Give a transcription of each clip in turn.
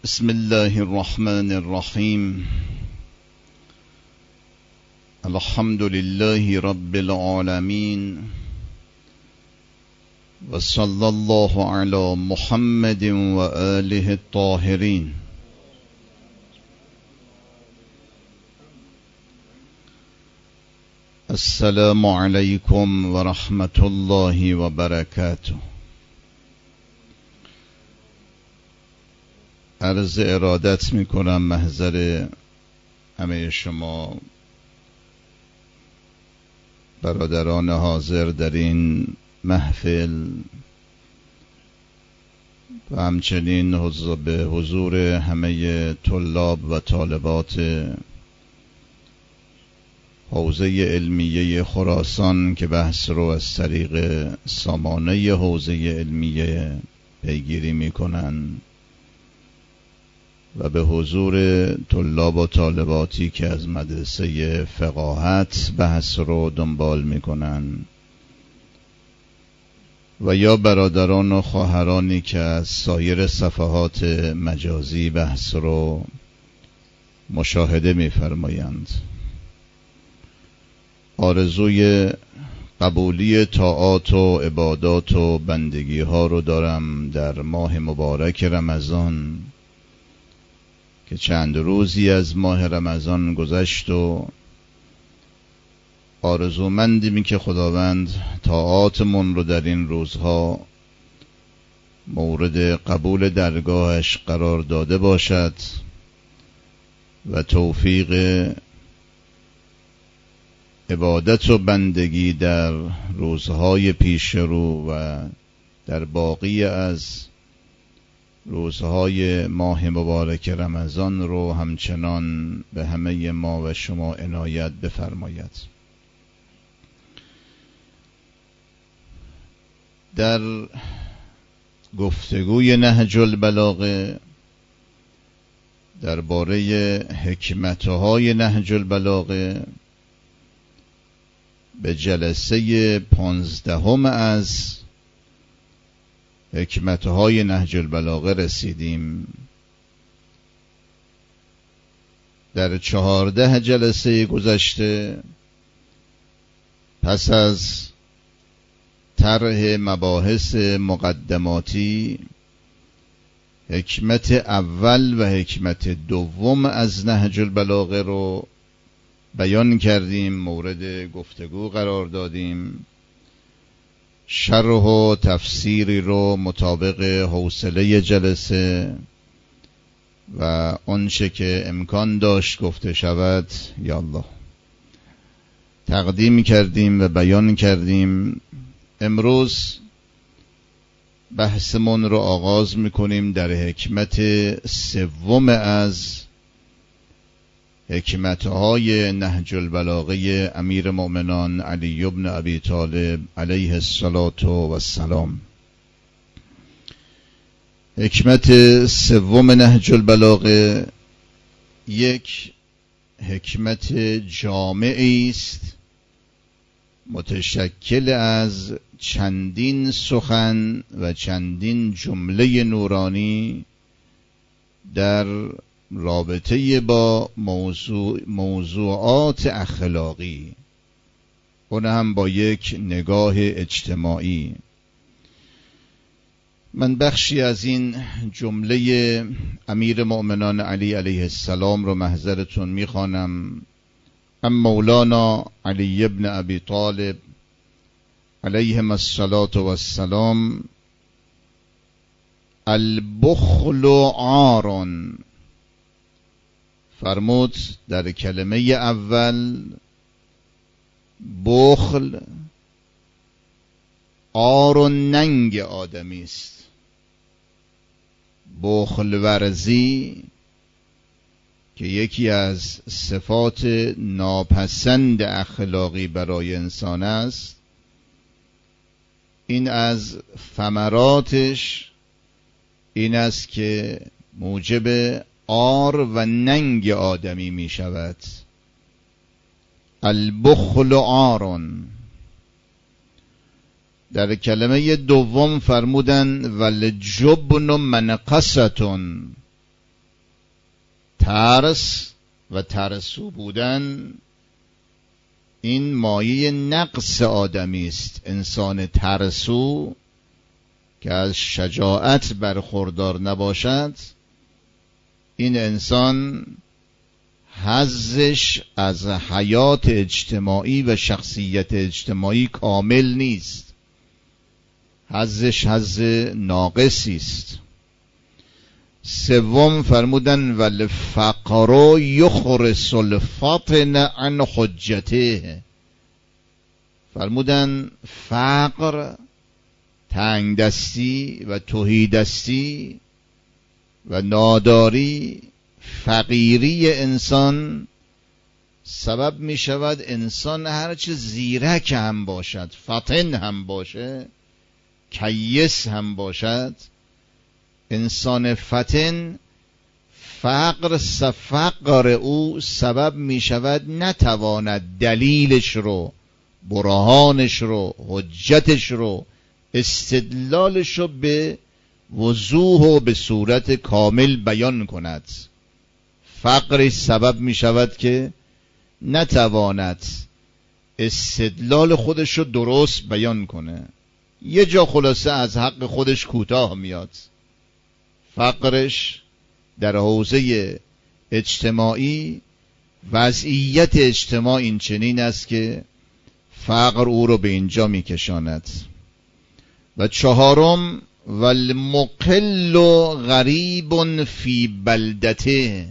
بسم الله الرحمن الرحیم. الحمد لله رب العالمین و صلی الله علی محمد و آله الطاهرین. السلام علیکم و رحمت الله و برکاته. عرض ارادت میکنم محضر همه شما برادران حاضر در این محفل و همچنین به حضور همه طلاب و طالبات حوزه علمیه خراسان که بحث رو از طریق سامانه حوزه علمیه پیگیری میکنن و به حضور طلاب و طالباتی که از مدرسه فقاهت بحث رو دنبال میکنن و یا برادران و خواهرانی که از سایر صفحات مجازی بحث رو مشاهده میفرمایند. آرزوی قبولی طاعات و عبادات و بندگی ها رو دارم در ماه مبارک رمضان که چند روزی از ماه رمضان گذشت و آرزومندیم که خداوند طاعاتمون رو در این روزها مورد قبول درگاهش قرار داده باشد و توفیق عبادت و بندگی در روزهای پیش رو و در باقی از روزهای ماه مبارک رمضان رو همچنان به همه ما و شما عنایت بفرماید. در گفتگوی نهج البلاغه درباره حکمتهای نهج البلاغه به جلسه 15 از حکمتهای نهج البلاغه رسیدیم. در 14 جلسه گذشته پس از طرح مباحث مقدماتی حکمت اول و حکمت دوم از نهج البلاغه رو بیان کردیم، مورد گفتگو قرار دادیم، شرح و تفسیری رو مطابق حوصله جلسه و آنچه که امکان داشت گفته شود یا الله تقدیم کردیم و بیان کردیم. امروز بحثمون رو آغاز میکنیم در حکمت سوم از حکمتهای نهج البلاغه امیر مؤمنان علی بن ابی طالب علیه السلام. حکمت سوم نهج البلاغه یک حکمت جامعی است متشکل از چندین سخن و چندین جمله نورانی در رابطه با موضوعات اخلاقی، اون هم با یک نگاه اجتماعی. من بخشی از این جمله امیر مؤمنان علی علیه السلام رو محضرتون میخوانم. مولانا علی ابن ابی طالب علیهم السلام: البخل عار. فرمود در کلمه اول بخل عار و ننگ آدمی است. بخل ورزی که یکی از صفات ناپسند اخلاقی برای انسان است، این از ثمراتش این است که موجب عار و ننگ آدمی می شود. البخل عار. در کلمه دوم فرمودن والجبن منقصتون. ترس و ترسو بودن این مایه نقص آدمی است. انسان ترسو که از شجاعت برخوردار نباشد، این انسان حظش از حیات اجتماعی و شخصیت اجتماعی کامل نیست، حظش حظ ناقصی است. سوم فرمودن والفقر یخرس الفطن عن حجته. فرمودن فقر، تنگ دستی و تهی دستی و ناداری، فقیری انسان سبب می شود انسان هرچه زیرک هم باشد، فطن هم باشه، کیس هم باشد، انسان فطن فقر او سبب می شود نتواند دلیلش رو، برهانش رو، حجتش رو، استدلالش رو به وضوح و به صورت کامل بیان کند. فقر سبب می شود که نتواند استدلال خودش رو درست بیان کنه، یه جا خلاصه از حق خودش کوتاه میاد. فقرش در حوزه اجتماعی، وضعیت اجتماع این چنین است که فقر او رو به اینجا میکشاند. و چهارم والمقل غریب فی بلدته.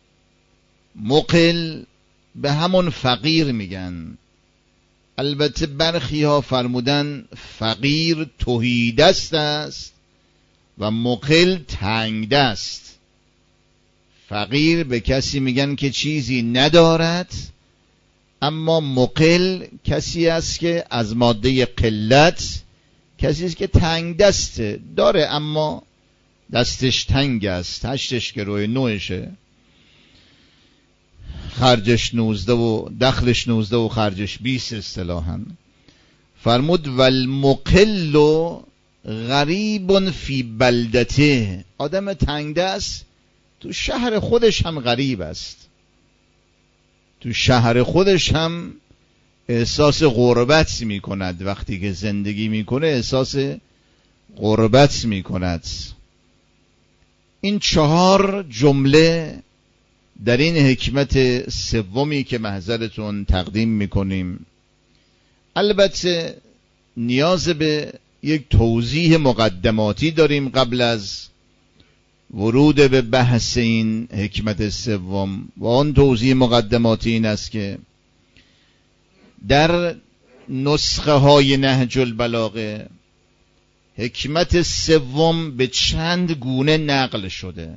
مقل به همون فقیر میگن، البته برخی ها فرمودن فقیر تهی دست است و مقل تنگ دست. فقیر به کسی میگن که چیزی ندارد، اما مقل کسی است که از ماده قلت، کسی است که تنگ دسته، داره اما دستش تنگ است، هشتش که روی نوشه، خرجش 19 و دخلش 19 و خرجش 20 اصطلاحاً. فرمود والمقل غریب فی بلدته. آدم تنگ دست تو شهر خودش هم غریب است، تو شهر خودش هم احساس غربت می کند، وقتی که زندگی می کنه احساس غربت می کند. این 4 جمله در این حکمت سومی که محضرتون تقدیم می کنیم. البته نیاز به یک توضیح مقدماتی داریم قبل از ورود به بحث این حکمت سوم، و آن توضیح مقدماتی این است که در نسخه های نهج البلاغه حکمت سوم به چند گونه نقل شده.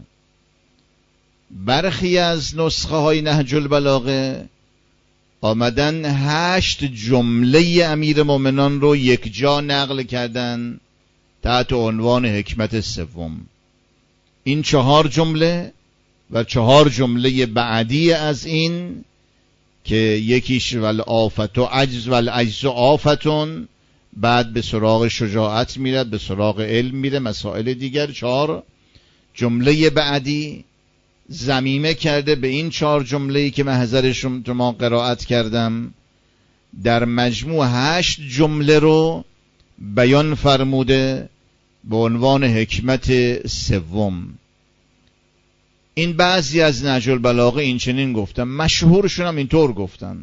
برخی از نسخه های نهج البلاغه آمدن 8 جمله امیر مومنان رو یک جا نقل کردن تحت عنوان حکمت سوم. این 4 جمله و 4 جمله بعدی از این که یکیش والآفت و عجز والعجز آفتون، بعد به سراغ شجاعت میره، به سراغ علم میره، مسائل دیگر. 4 جمله بعدی ضمیمه کرده به این 4 جمله‌ای که محضرش ما قرائت کردم. در مجموع 8 جمله رو بیان فرموده به عنوان حکمت سوم. این بعضی از نهج البلاغه این چنین گفتن، مشهورشون هم اینطور گفتن.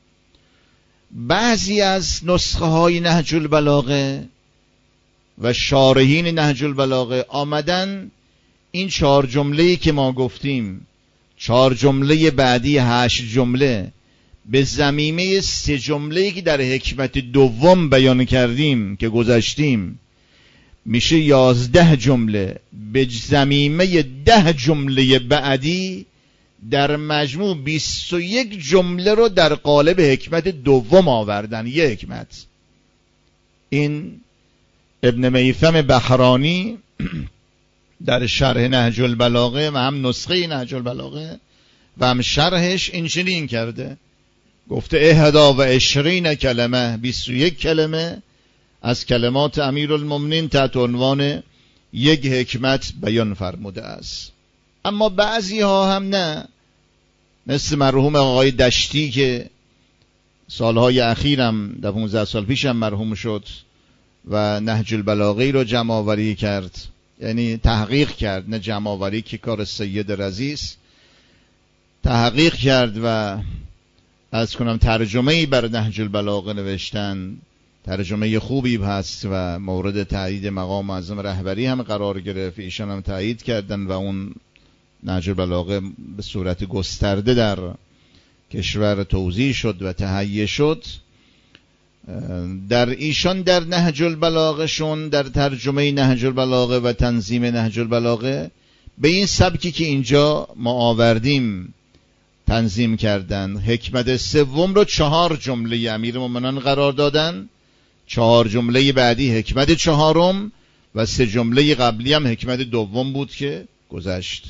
بعضی از نسخه های نهج البلاغه و شارحین نهج البلاغه آمدن این 4 جمله‌ای که ما گفتیم، 4 جمله بعدی 8 جمله به ضمیمه 3 جمله‌ای که در حکمت دوم بیان کردیم که گذاشتیم میشه 11 جمله، به ضمیمه 10 جمله بعدی در مجموع 21 جمله رو در قالب حکمت دوم آوردن. یک حکمت. این ابن میثم بحرانی در شرح نهج البلاغه و هم نسخه نهج البلاغه و هم شرحش این چنین کرده، گفته 21 کلمه، 21 کلمه از کلمات امیرالمومنین تحت عنوان یک حکمت بیان فرموده است. اما بعضی ها هم نه، مثل مرحوم آقای دشتی که سالهای اخیرم در 15 سال پیشم مرحوم شد و نهج البلاغه رو جمع آوری کرد، یعنی تحقیق کرد، نه جمع آوری که کار سید رضی است، تحقیق کرد و از کنم ترجمه‌ای بر نهج البلاغه نوشتن. ترجمه خوبی هست و مورد تایید مقام معظم رهبری هم قرار گرفت، ایشان هم تایید کردن و اون نهج البلاغه به صورت گسترده در کشور توزیع شد و تهیه شد. در ایشان در نهج البلاغه شون، در ترجمه نهج البلاغه و تنظیم نهج البلاغه به این سبکی که اینجا ما آوردیم تنظیم کردن. حکمت سوم رو 4 جمله امیرالمومنین قرار دادن، 4 جمله بعدی حکمت چهارم و 3 جمله قبلی هم حکمت دوم بود که گذشت.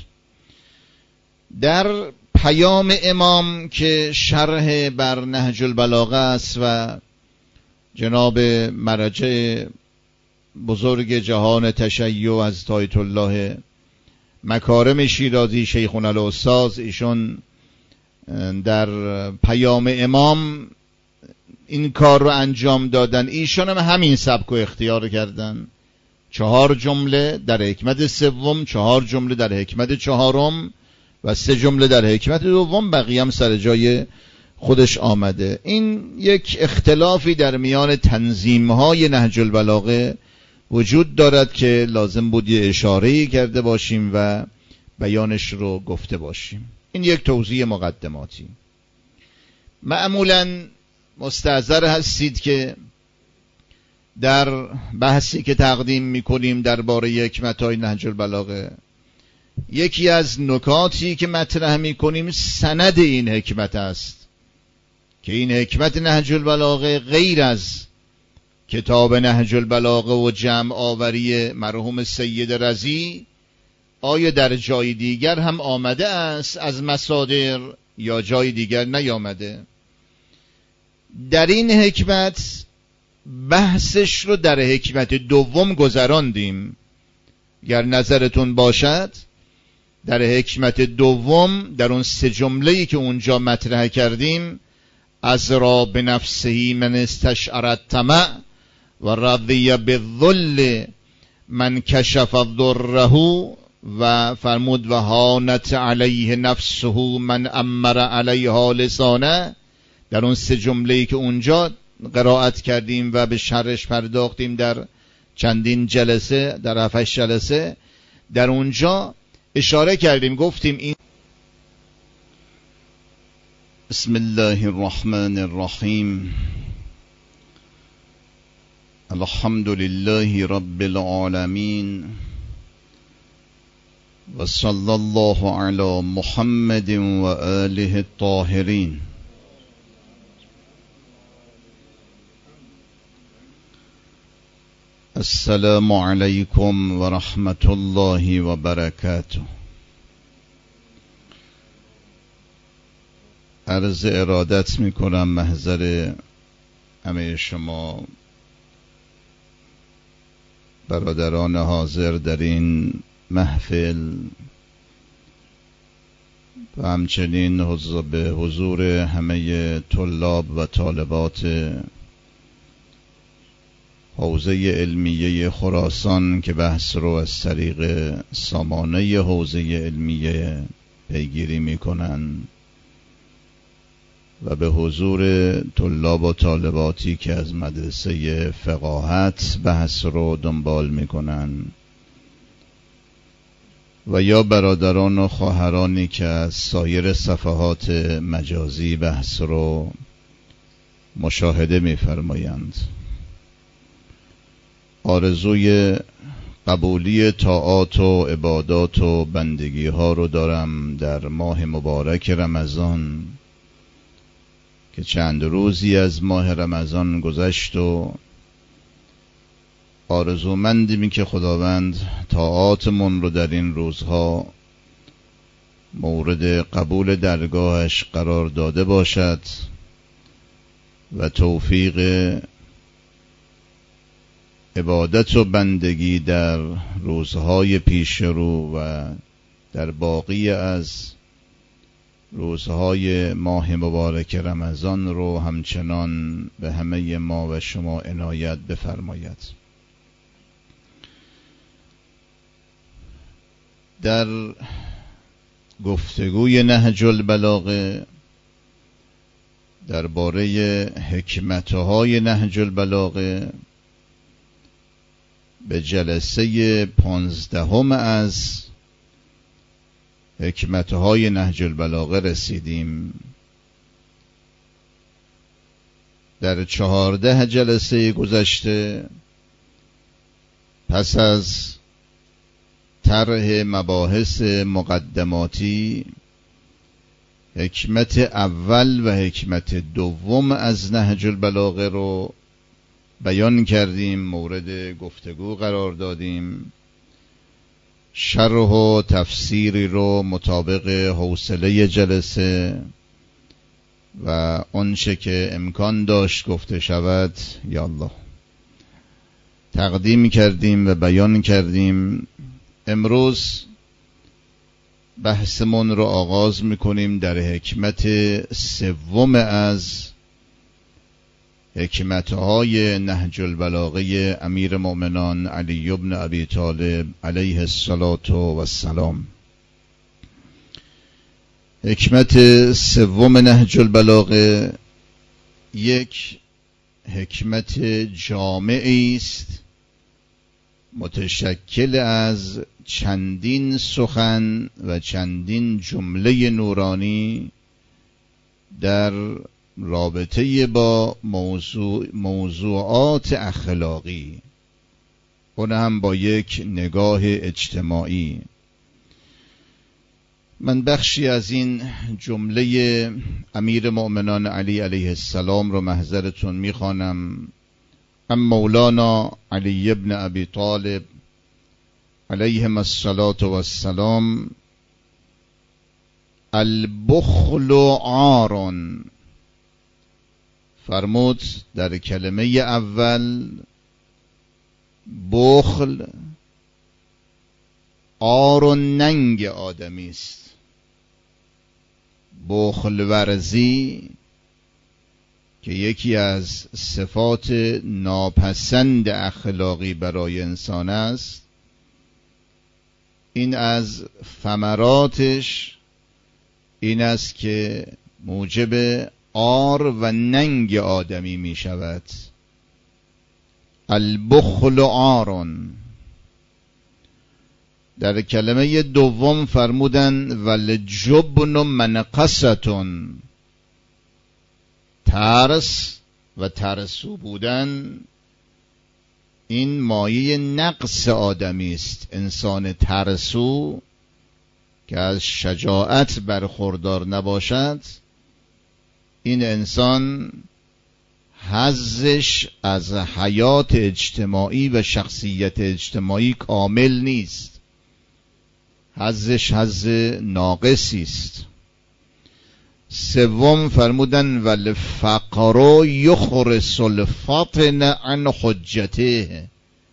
در پیام امام که شرح بر نهج البلاغه است و جناب مرجع بزرگ جهان تشیع از آیت الله مکارم شیرازی شیخنا الاستاذ، ایشون در پیام امام این کار رو انجام دادن. ایشون هم همین سبک رو اختیار کردن، 4 جمله در حکمت سوم، 4 جمله در حکمت چهارم و 3 جمله در حکمت دوم، بقیه هم سر جای خودش آمده. این یک اختلافی در میان تنظیم‌های نهج البلاغه وجود دارد که لازم بود یه اشاره‌ای کرده باشیم و بیانش رو گفته باشیم. این یک توضیح مقدماتی. معمولاً مستحضر هستید که در بحثی که تقدیم می‌کنیم درباره حکمت‌های نهج البلاغه، یکی از نکاتی که مطرح می‌کنیم سند این حکمت است که این حکمت نهج البلاغه غیر از کتاب نهج البلاغه و جمع آوری مرحوم سید رضی آیا در جای دیگر هم آمده است از مصادر یا جای دیگر نیامده. در این حکمت بحثش رو در حکمت دوم گذراندیم. گر نظرتون باشد در حکمت دوم در اون 3 جمله‌ای که اونجا مطرح کردیم، از را به نفسهی من استشعر الطمع و رضی بالذل من کشف ضره و فرمود و هانت علیه نفسه من امر علیها لسانه، در اون 3 جمله‌ای که اونجا قرائت کردیم و به شرحش پرداختیم در چندین جلسه، در 7 جلسه، در اونجا اشاره کردیم، گفتیم این بسم الله الرحمن الرحیم الحمد لله رب العالمین و صلی الله علی محمد و آله الطاهرین. السلام علیکم و رحمت الله و برکاته. عرض ارادت میکنم محضر همه شما برادران حاضر در این محفل و همچنین به حضور همه طلاب و طالبات حوزه علمیه خراسان که بحث رو از طریق سامانه حوزه علمیه پیگیری میکنن و به حضور طلاب و طالباتی که از مدرسه فقاهت بحث رو دنبال میکنن و یا برادران و خواهرانی که از سایر صفحات مجازی بحث رو مشاهده میفرمایند. آرزوی قبولی طاعات و عبادات و بندگی ها رو دارم در ماه مبارک رمضان که چند روزی از ماه رمضان گذشت و آرزومندیم که خداوند طاعاتمون رو در این روزها مورد قبول درگاهش قرار داده باشد و توفیق عبادت و بندگی در روزهای پیش رو و در باقی از روزهای ماه مبارک رمضان رو همچنان به همه ما و شما عنایت بفرماید. در گفتگوی نهج البلاغه درباره حکمتهای نهج البلاغه به جلسه 15 از حکمتهای نهج البلاغه رسیدیم. در 14 جلسه گذشته پس از طرح مباحث مقدماتی حکمت اول و حکمت دوم از نهج البلاغه رو بیان کردیم، مورد گفتگو قرار دادیم، شرح و تفسیری رو مطابق حوصله جلسه و آنچه که امکان داشت گفته شود یا الله تقدیم کردیم و بیان کردیم. امروز بحثمون رو آغاز میکنیم در حکمت سوم از حکمتهای نهج البلاغه امیر مؤمنان علی بن ابی طالب علیه السلام. حکمت سوم نهج البلاغه یک حکمت جامعی است متشکل از چندین سخن و چندین جمله نورانی در رابطه با موضوعات اخلاقی، اون هم با یک نگاه اجتماعی. من بخشی از این جمله امیر مؤمنان علی علیه السلام رو محضرتون میخوانم. مولانا علی بن ابی طالب علیهم السلام: البخل عار. فرمود در کلمه اول بخل عار و ننگ آدمی است. بخل ورزی که یکی از صفات ناپسند اخلاقی برای انسان است، این از ثمراتش این است که موجب عار و ننگ آدمی می شود. البخل عار. در کلمه دوم فرمودن والجبن منقصتون. ترس و ترسو بودن این مایه نقص آدمی است. انسان ترسو که از شجاعت برخوردار نباشد، این انسان حظش از حیات اجتماعی و شخصیت اجتماعی کامل نیست، حظش حظ ناقصی است. سوم فرمودن والفقر یخرس الفطن عن حجته.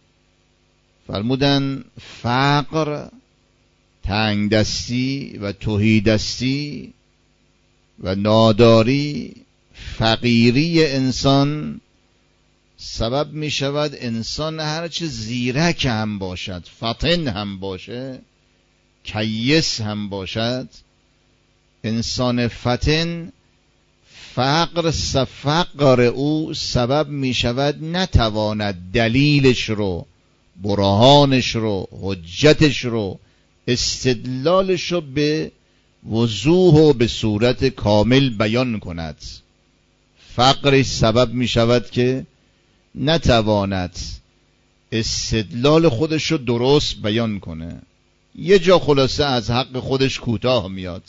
فرمودن فقر، تنگ دستی و تهی دستی و ناداری، فقیری انسان سبب می شود انسان هرچه زیرک هم باشد، فطن هم باشه، کیس هم باشد، انسان فطن فقر او سبب می شود نتواند دلیلش رو، برهانش رو، حجتش رو، استدلالش رو به وضوح و به صورت کامل بیان کند. فقر سبب می شود که نتواند استدلال خودش رو درست بیان کنه، یه جا خلاصه از حق خودش کوتاه میاد.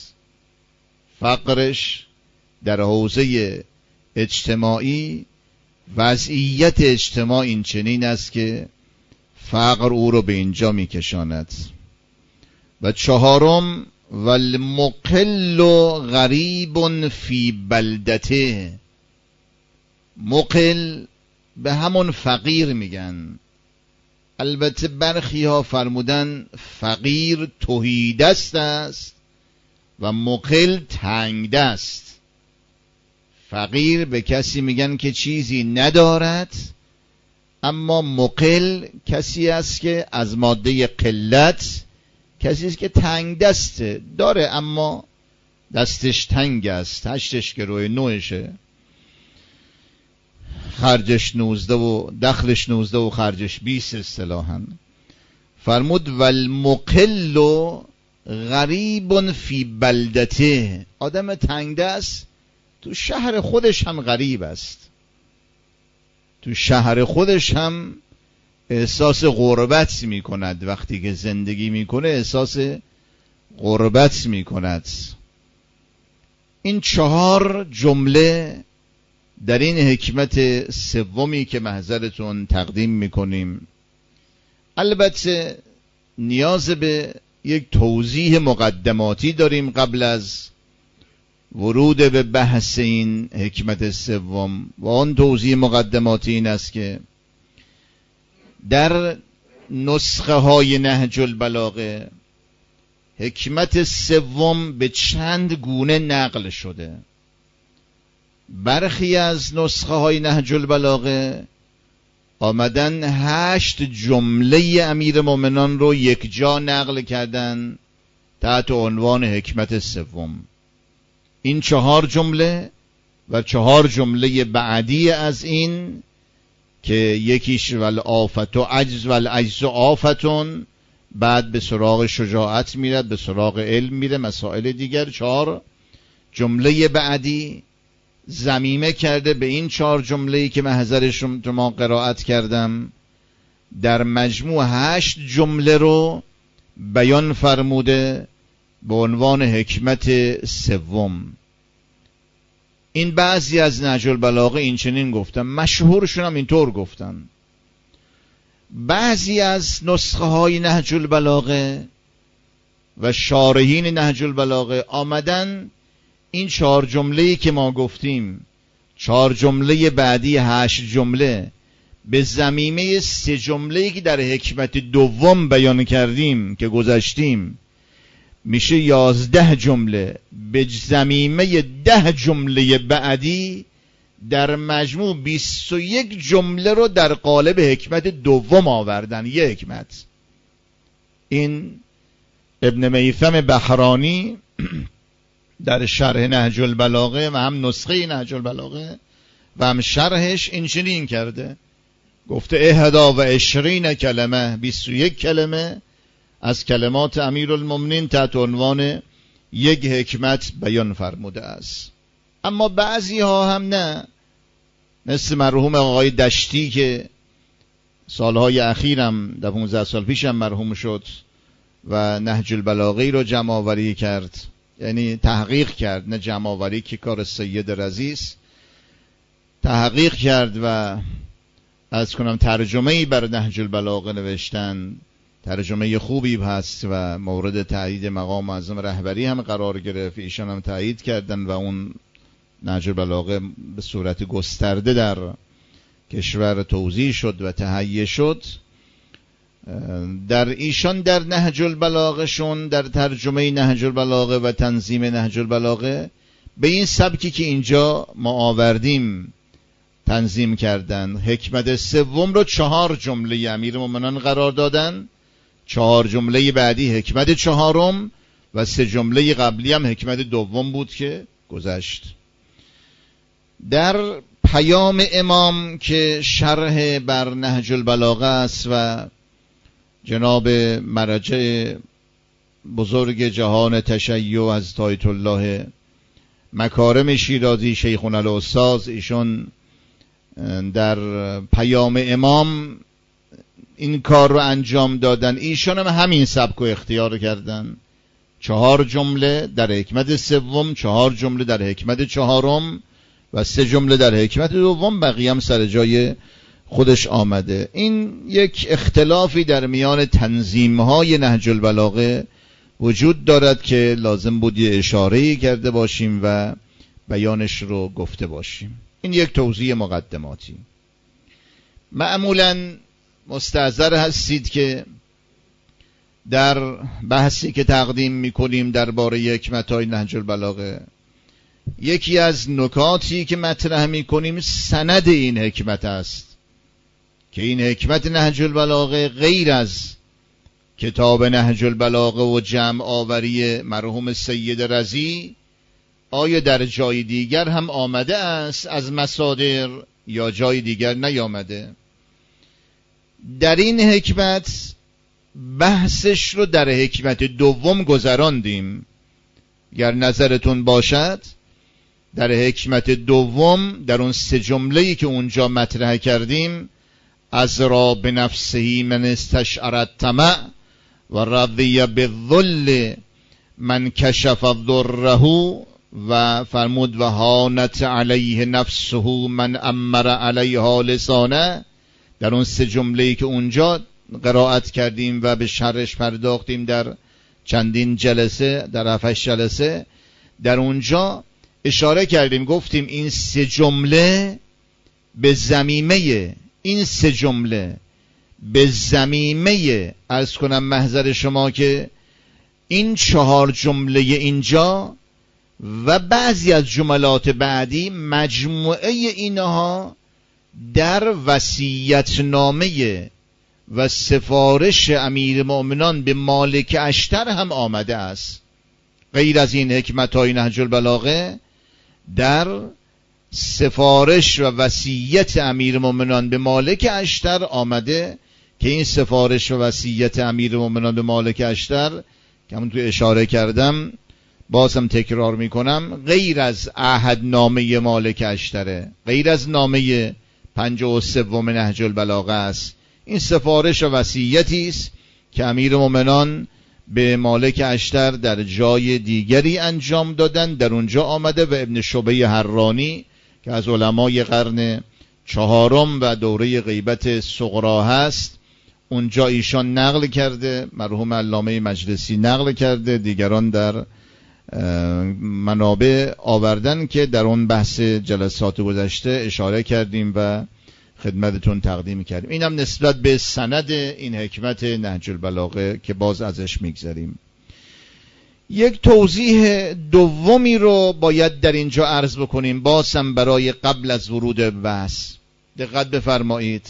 فقرش در حوزه اجتماعی، وضعیت اجتماع این چنین است که فقر او رو به اینجا میکشاند. و چهارم والمقل غریب فی بلدته. مقل به همون فقیر میگن. البته برخی ها فرمودن فقیر تهیدست است و مقل تنگ دست. فقیر به کسی میگن که چیزی ندارد، اما مقل کسی است که از ماده قلت، کسی است که تنگ دسته، داره اما دستش تنگ است، 8 گروه 9شه، خرجش 19 و دخلش 19 و خرجش 20 اصطلاحاً. فرمود والمقل غریب فی بلدته، آدم تنگ دست تو شهر خودش هم غریب است، تو شهر خودش هم احساس غربت می کند، وقتی که زندگی می کنه احساس غربت می کند. این 4 جمله در این حکمت سومی که محضرتون تقدیم می کنیم. البته نیاز به یک توضیح مقدماتی داریم قبل از ورود به بحث این حکمت سوم، و آن توضیح مقدماتی این است که در نسخه های نهج البلاغه حکمت سوم به چند گونه نقل شده. برخی از نسخه های نهج البلاغه آمدن 8 جمله امیر مومنان رو یک جا نقل کردن تحت عنوان حکمت سوم. این 4 جمله و 4 جمله بعدی از این که یکیش والآفت و عجز والعجز آفتون، بعد به سراغ شجاعت میرد، به سراغ علم میره، مسائل دیگر. 4 جمله بعدی ضمیمه کرده به این 4 جمله‌ای که محضرش ما قرائت کردم. در مجموع 8 جمله رو بیان فرموده به عنوان حکمت سوم. این بعضی از نهج البلاغه این چنین گفتن، مشهورشون هم اینطور گفتن. بعضی از نسخه های نهج البلاغه و شارحین نهج البلاغه آمدن این 4 جمله‌ای که ما گفتیم، 4 جمله بعدی 8 جمله به ضمیمه 3 جمله‌ای که در حکمت دوم بیان کردیم که گذاشتیم میشه 11 جمله، به ضمیمه 10 جمله بعدی در مجموع 21 جمله رو در قالب حکمت دوم آوردن. یه حکمت. این ابن میثم بحرانی در شرح نهج البلاغه و هم نسخه نهج البلاغه و هم شرحش این چنین کرده، گفته 21 کلمه، 21 کلمه از کلمات امیرالمومنین تحت عنوان یک حکمت بیان فرموده است. اما بعضی ها هم نه، مثل مرحوم آقای دشتی که سالهای اخیرم در 15 سال پیشم مرحوم شد و نهج البلاغه رو جمع آوری کرد، یعنی تحقیق کرد، نه جمع آوری که کار سید رزیز، تحقیق کرد و از کنم ترجمه‌ای بر نهج البلاغه نوشتن. ترجمه خوبی هست و مورد تایید مقام معظم رهبری هم قرار گرفت، ایشان هم تایید کردن و اون نهج البلاغه به صورت گسترده در کشور توزیع شد و تهیه شد. در ایشان در نهج البلاغه شون، در ترجمه نهج البلاغه و تنظیم نهج البلاغه به این سبکی که اینجا ما آوردیم تنظیم کردن. حکمت سوم رو 4 جمله امیر مومنان قرار دادن، 4 جمله بعدی حکمت چهارم و 3 جمله قبلی هم حکمت دوم بود که گذشت. در پیام امام که شرح بر نهج البلاغه است و جناب مرجع بزرگ جهان تشیع از آیت الله مکارم شیرازی شیخنا الاستاذ، ایشون در پیام امام این کار رو انجام دادن. ایشون هم همین سبک رو اختیار کردن، 4 جمله در حکمت سوم، 4 جمله در حکمت چهارم و 3 جمله در حکمت دوم، بقیه هم سر جای خودش آمده. این یک اختلافی در میان تنظیم‌های نهج البلاغه وجود دارد که لازم بود یه اشاره‌ای کرده باشیم و بیانش رو گفته باشیم. این یک توضیح مقدماتی. معمولاً مستحضر هستید که در بحثی که تقدیم میکنیم درباره حکمت‌های نهج البلاغه، یکی از نکاتی که مطرح میکنیم سند این حکمت است که این حکمت نهج البلاغه غیر از کتاب نهج البلاغه و جمع آوری مرحوم سید رضی آیا در جای دیگر هم آمده است از مصادر یا جای دیگر نیامده. در این حکمت بحثش رو در حکمت دوم گذراندیم. اگر نظرتون باشد در حکمت دوم در اون 3 جمله‌ای که اونجا مطرح کردیم، از را به نفسهی من استشعر الطمع و رضی بالذل من کشف ضره و فرمود و هانت علیه نفسه من امر علیها لسانه، در اون 3 جمله‌ای که اونجا قرائت کردیم و به شرحش پرداختیم در چندین جلسه، در 7-8 جلسه، در اونجا اشاره کردیم، گفتیم این 3 جمله به ضمیمه، این 3 جمله به ضمیمه، عرض کنم محضر شما که این 4 جمله اینجا و بعضی از جملات بعدی مجموعه اینها در وصیت‌نامه و سفارش امیرالمؤمنان به مالک اشتر هم آمده است. غیر از این حکمت‌های نهج البلاغه در سفارش و وصیت امیرالمؤمنان به مالک اشتر آمده که این سفارش و وصیت امیرالمؤمنان به مالک اشتر که همونطور اشاره کردم بازم تکرار میکنم، غیر از عهدنامه مالک اشتره، غیر از نامه 53 نهج البلاغه است. این سفارش و وصیتی است که امیرالمؤمنان به مالک اشتر در جای دیگری انجام دادن، در اونجا آمده و ابن شبیه حرانی که از علمای قرن 4 و دوره غیبت صغرا هست اونجا ایشان نقل کرده، مرحوم علامه مجلسی نقل کرده، دیگران در منابع آوردن که در اون بحث جلسات گذشته اشاره کردیم و خدمتتون تقدیم کردیم. این هم نسبت به سند این حکمت نهج البلاغه که باز ازش میگذریم. یک توضیح دومی رو باید در اینجا عرض بکنیم، باز هم برای قبل از ورود به بحث. دقت بفرمایید.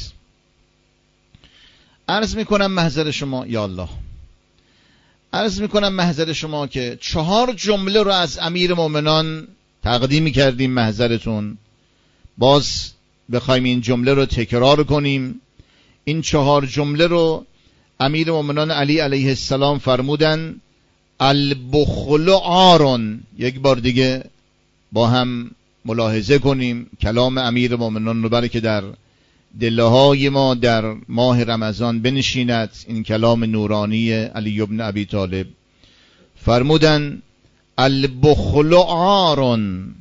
عرض میکنم محضر شما، یا الله، عرض میکنم محضر شما که 4 جمله رو از امیر مومنان تقدیم کردیم محضرتون. باز بخوایم این جمله رو تکرار کنیم. این 4 جمله رو امیر مومنان علی علیه السلام فرمودن البخل عارون. یک بار دیگه با هم ملاحظه کنیم کلام امیر مومنان رو، برای که در دلهای ما در ماه رمضان بنشیند. این کلام نورانی علی ابن ابی طالب فرمودن البخل عارون،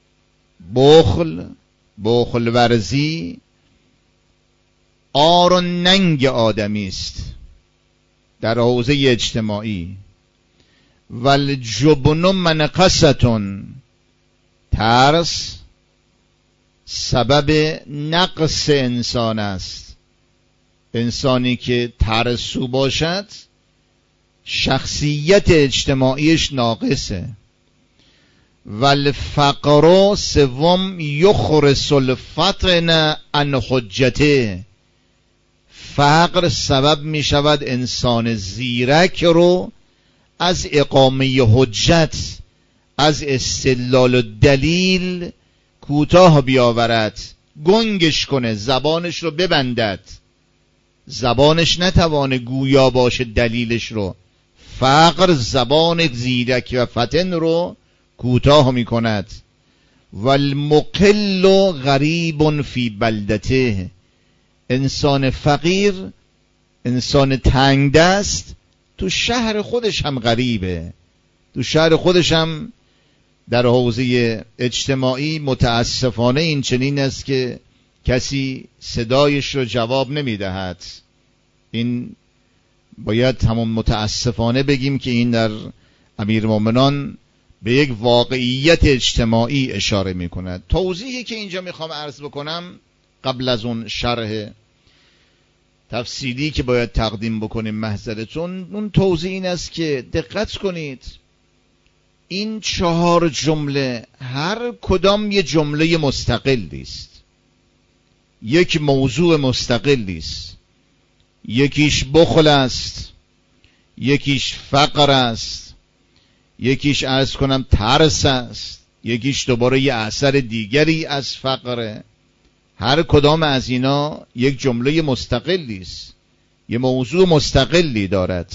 بخل ورزی عار ننگ آدمی است در حوزه اجتماعی. والجبن منقصتون، ترس سبب نقص انسان است. انسانی که ترسو باشد شخصیت اجتماعیش ناقصه. والفقر سوم یخرس الفطن عن حجته، فقر سبب می شود انسان زیرک رو از اقامه حجت، از استدلال و دلیل کوتاه بیاورد، گنگش کنه، زبانش رو ببندد، زبانش نتوانه گویا باشه دلیلش رو. فقر زبان زیرک و فطن رو کوتاه می کند. والمقل غریب فی بلدته، انسان فقیر، انسان تنگ دست تو شهر خودش هم غریبه، تو شهر خودش هم در حوزه اجتماعی متاسفانه این چنین است که کسی صدایش رو جواب نمیدهد. این باید همون متاسفانه بگیم که این در امیرالمؤمنان به یک واقعیت اجتماعی اشاره می کند. توضیحی که اینجا میخوام عرض بکنم قبل از اون شرح، تفصیلی که باید تقدیم بکنیم محضرتون، اون توضیح این است که دقت کنید این 4 جمله هر کدام یه جمله مستقلی است، یک موضوع مستقلی است. یکیش بخل است، یکیش فقر است، یکیش عرض کنم ترس است، یکیش دوباره یه اثر دیگری از فقره. هر کدام از اینا یک جمله مستقلی است، یه موضوع مستقلی دارد.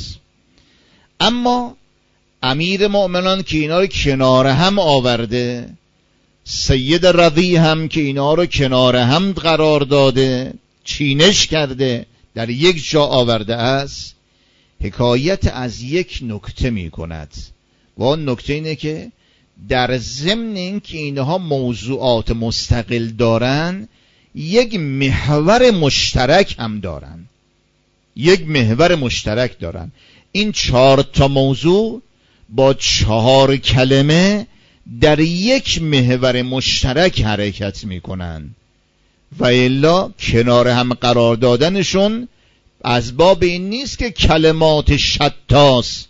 اما امیر مؤمنان که اینا رو کنار هم آورده، سید رضی هم که اینا رو کنار هم قرار داده، چینش کرده، در یک جا آورده است، حکایت از یک نکته می کند و اون نکته اینه که در ضمن این که اینها موضوعات مستقل دارن، یک محور مشترک هم دارن، یک محور مشترک دارن. این 4 تا موضوع با 4 کلمه در یک محور مشترک حرکت میکنن و الا کنار هم قرار دادنشون از باب این نیست که کلمات شتاست،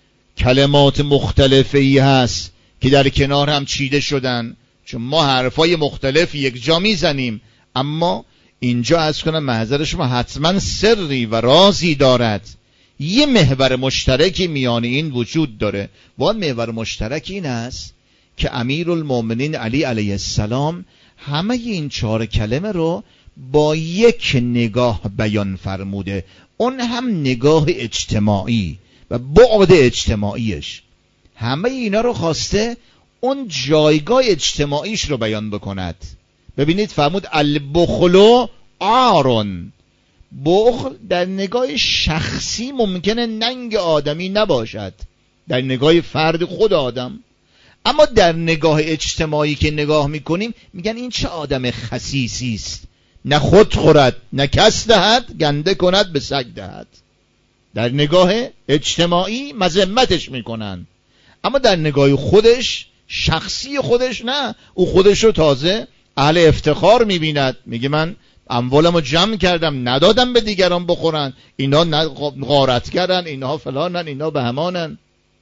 کلمات مختلفی هست که در کنار هم چیده شدن، چون ما حرفای مختلف یک جا میزنیم، اما اینجا از کنم محضر شما حتما سری و رازی دارد. یه محور مشترکی میان این وجود داره و اون محور مشترک این است که امیرالمومنین علی علیه السلام همه این 4 کلمه رو با یک نگاه بیان فرموده، اون هم نگاه اجتماعی و بعد اجتماعیش. همه اینا رو خواسته اون جایگاه اجتماعیش رو بیان بکند. ببینید فرمود البخل عارون. بخل در نگاه شخصی ممکنه ننگ آدمی نباشد، در نگاه فرد خود آدم، اما در نگاه اجتماعی که نگاه میکنیم میگن این چه آدم خسیسی است، نه خود خورد نه کس دهد، گنده کند به سگ دهد. در نگاه اجتماعی مذمتش میکنن، اما در نگاه خودش شخصی خودش نه، او خودش رو تازه اهل افتخار میبیند، میگه من اموالمو جمع کردم ندادم به دیگران بخورن، اینا غارت کردن، اینها فلانن، اینا به همانن.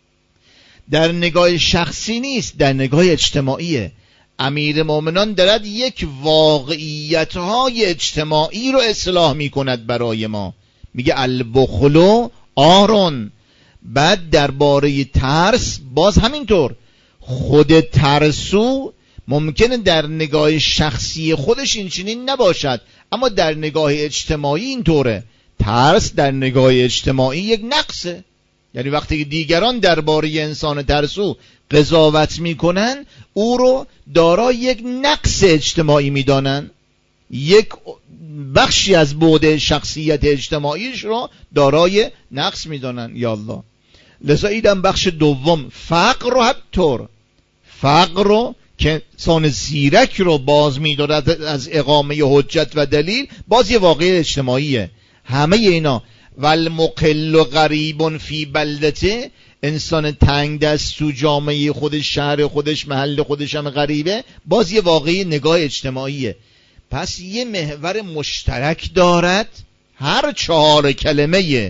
در نگاه شخصی نیست، در نگاه اجتماعیه. امیر مومنان دارد یک واقعیت‌های اجتماعی رو اصلاح میکند برای ما. میگه البخل آرون. بعد درباره ترس باز همینطور، خود ترسو ممکنه در نگاه شخصی خودش این چنین نباشد، اما در نگاه اجتماعی اینطوره. ترس در نگاه اجتماعی یک نقصه، یعنی وقتی دیگران درباره انسان ترسو قضاوت میکنن، او رو دارای یک نقص اجتماعی میدانن، یک بخشی از بعد شخصیت اجتماعیش رو دارای نقص میدانن. یا الله. لذا ایدم بخش دوم فقر رو همطور، فقر رو که انسان زیرک رو باز می‌دارد از اقامه حجت و دلیل، باز یه واقعه اجتماعیه. همه اینا والمقل غریب فی بلدته، انسان تنگ دست تو جامعه خودش، شهر خودش، محل خودش هم غریبه، باز یه واقعه نگاه اجتماعیه. پس یه محور مشترک دارد هر 4 کلمه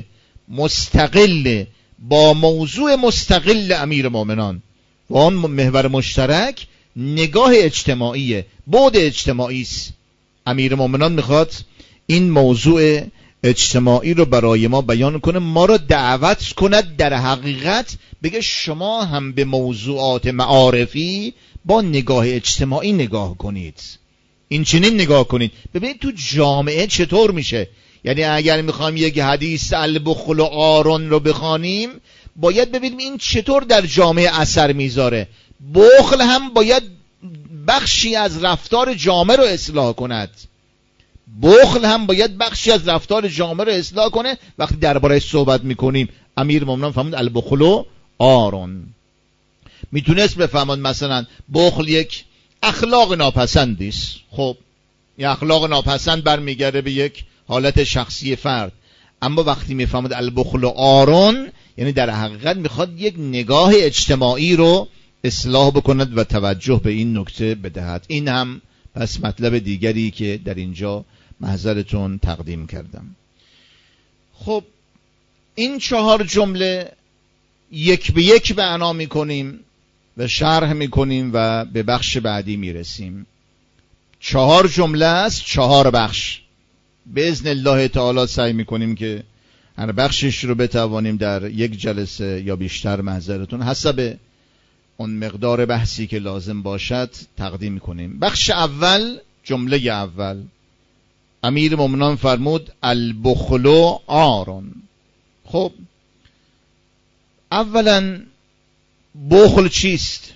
مستقل با موضوع مستقل امیر مومنان، و آن محور مشترک نگاه اجتماعیه، بعد اجتماعی است. امیر مومنان میخواد این موضوع اجتماعی رو برای ما بیان کنه، ما رو دعوت کند در حقیقت بگه شما هم به موضوعات معارفی با نگاه اجتماعی نگاه کنید، این چنین نگاه کنید. ببینید تو جامعه چطور میشه. یعنی اگر میخوایم یک حدیث البخل و آرون رو بخوانیم، باید ببینیم این چطور در جامعه اثر میذاره. بخل هم باید بخشی از رفتار جامعه رو اصلاح کند، بخل هم باید بخشی از رفتار جامعه رو اصلاح کنه. وقتی درباره صحبت میکنیم امیر مومنان فهمید البخل و آرون. میتونست بفهمد مثلا بخل یک اخلاق ناپسندی است، خب این اخلاق ناپسند برمیگرده به یک حالت شخصی فرد، اما وقتی میفهمد البخل و آرون یعنی در حقیقت میخواد یک نگاه اجتماعی رو اصلاح بکند و توجه به این نکته بدهد. این هم پس مطلب دیگری که در اینجا محضرتون تقدیم کردم. خب این 4 جمله یک به یک معنا میکنیم و شرح میکنیم و به بخش بعدی میرسیم. 4 جمله است، 4 بخش. به اذن الله تعالی سعی میکنیم که هر بخشش رو بتوانیم در یک جلسه یا بیشتر، معذرتون، حسب اون مقدار بحثی که لازم باشد تقدیم میکنیم. بخش اول، جمله اول، امیر مومنان فرمود البخل عارون. خب اولا بخل چیست؟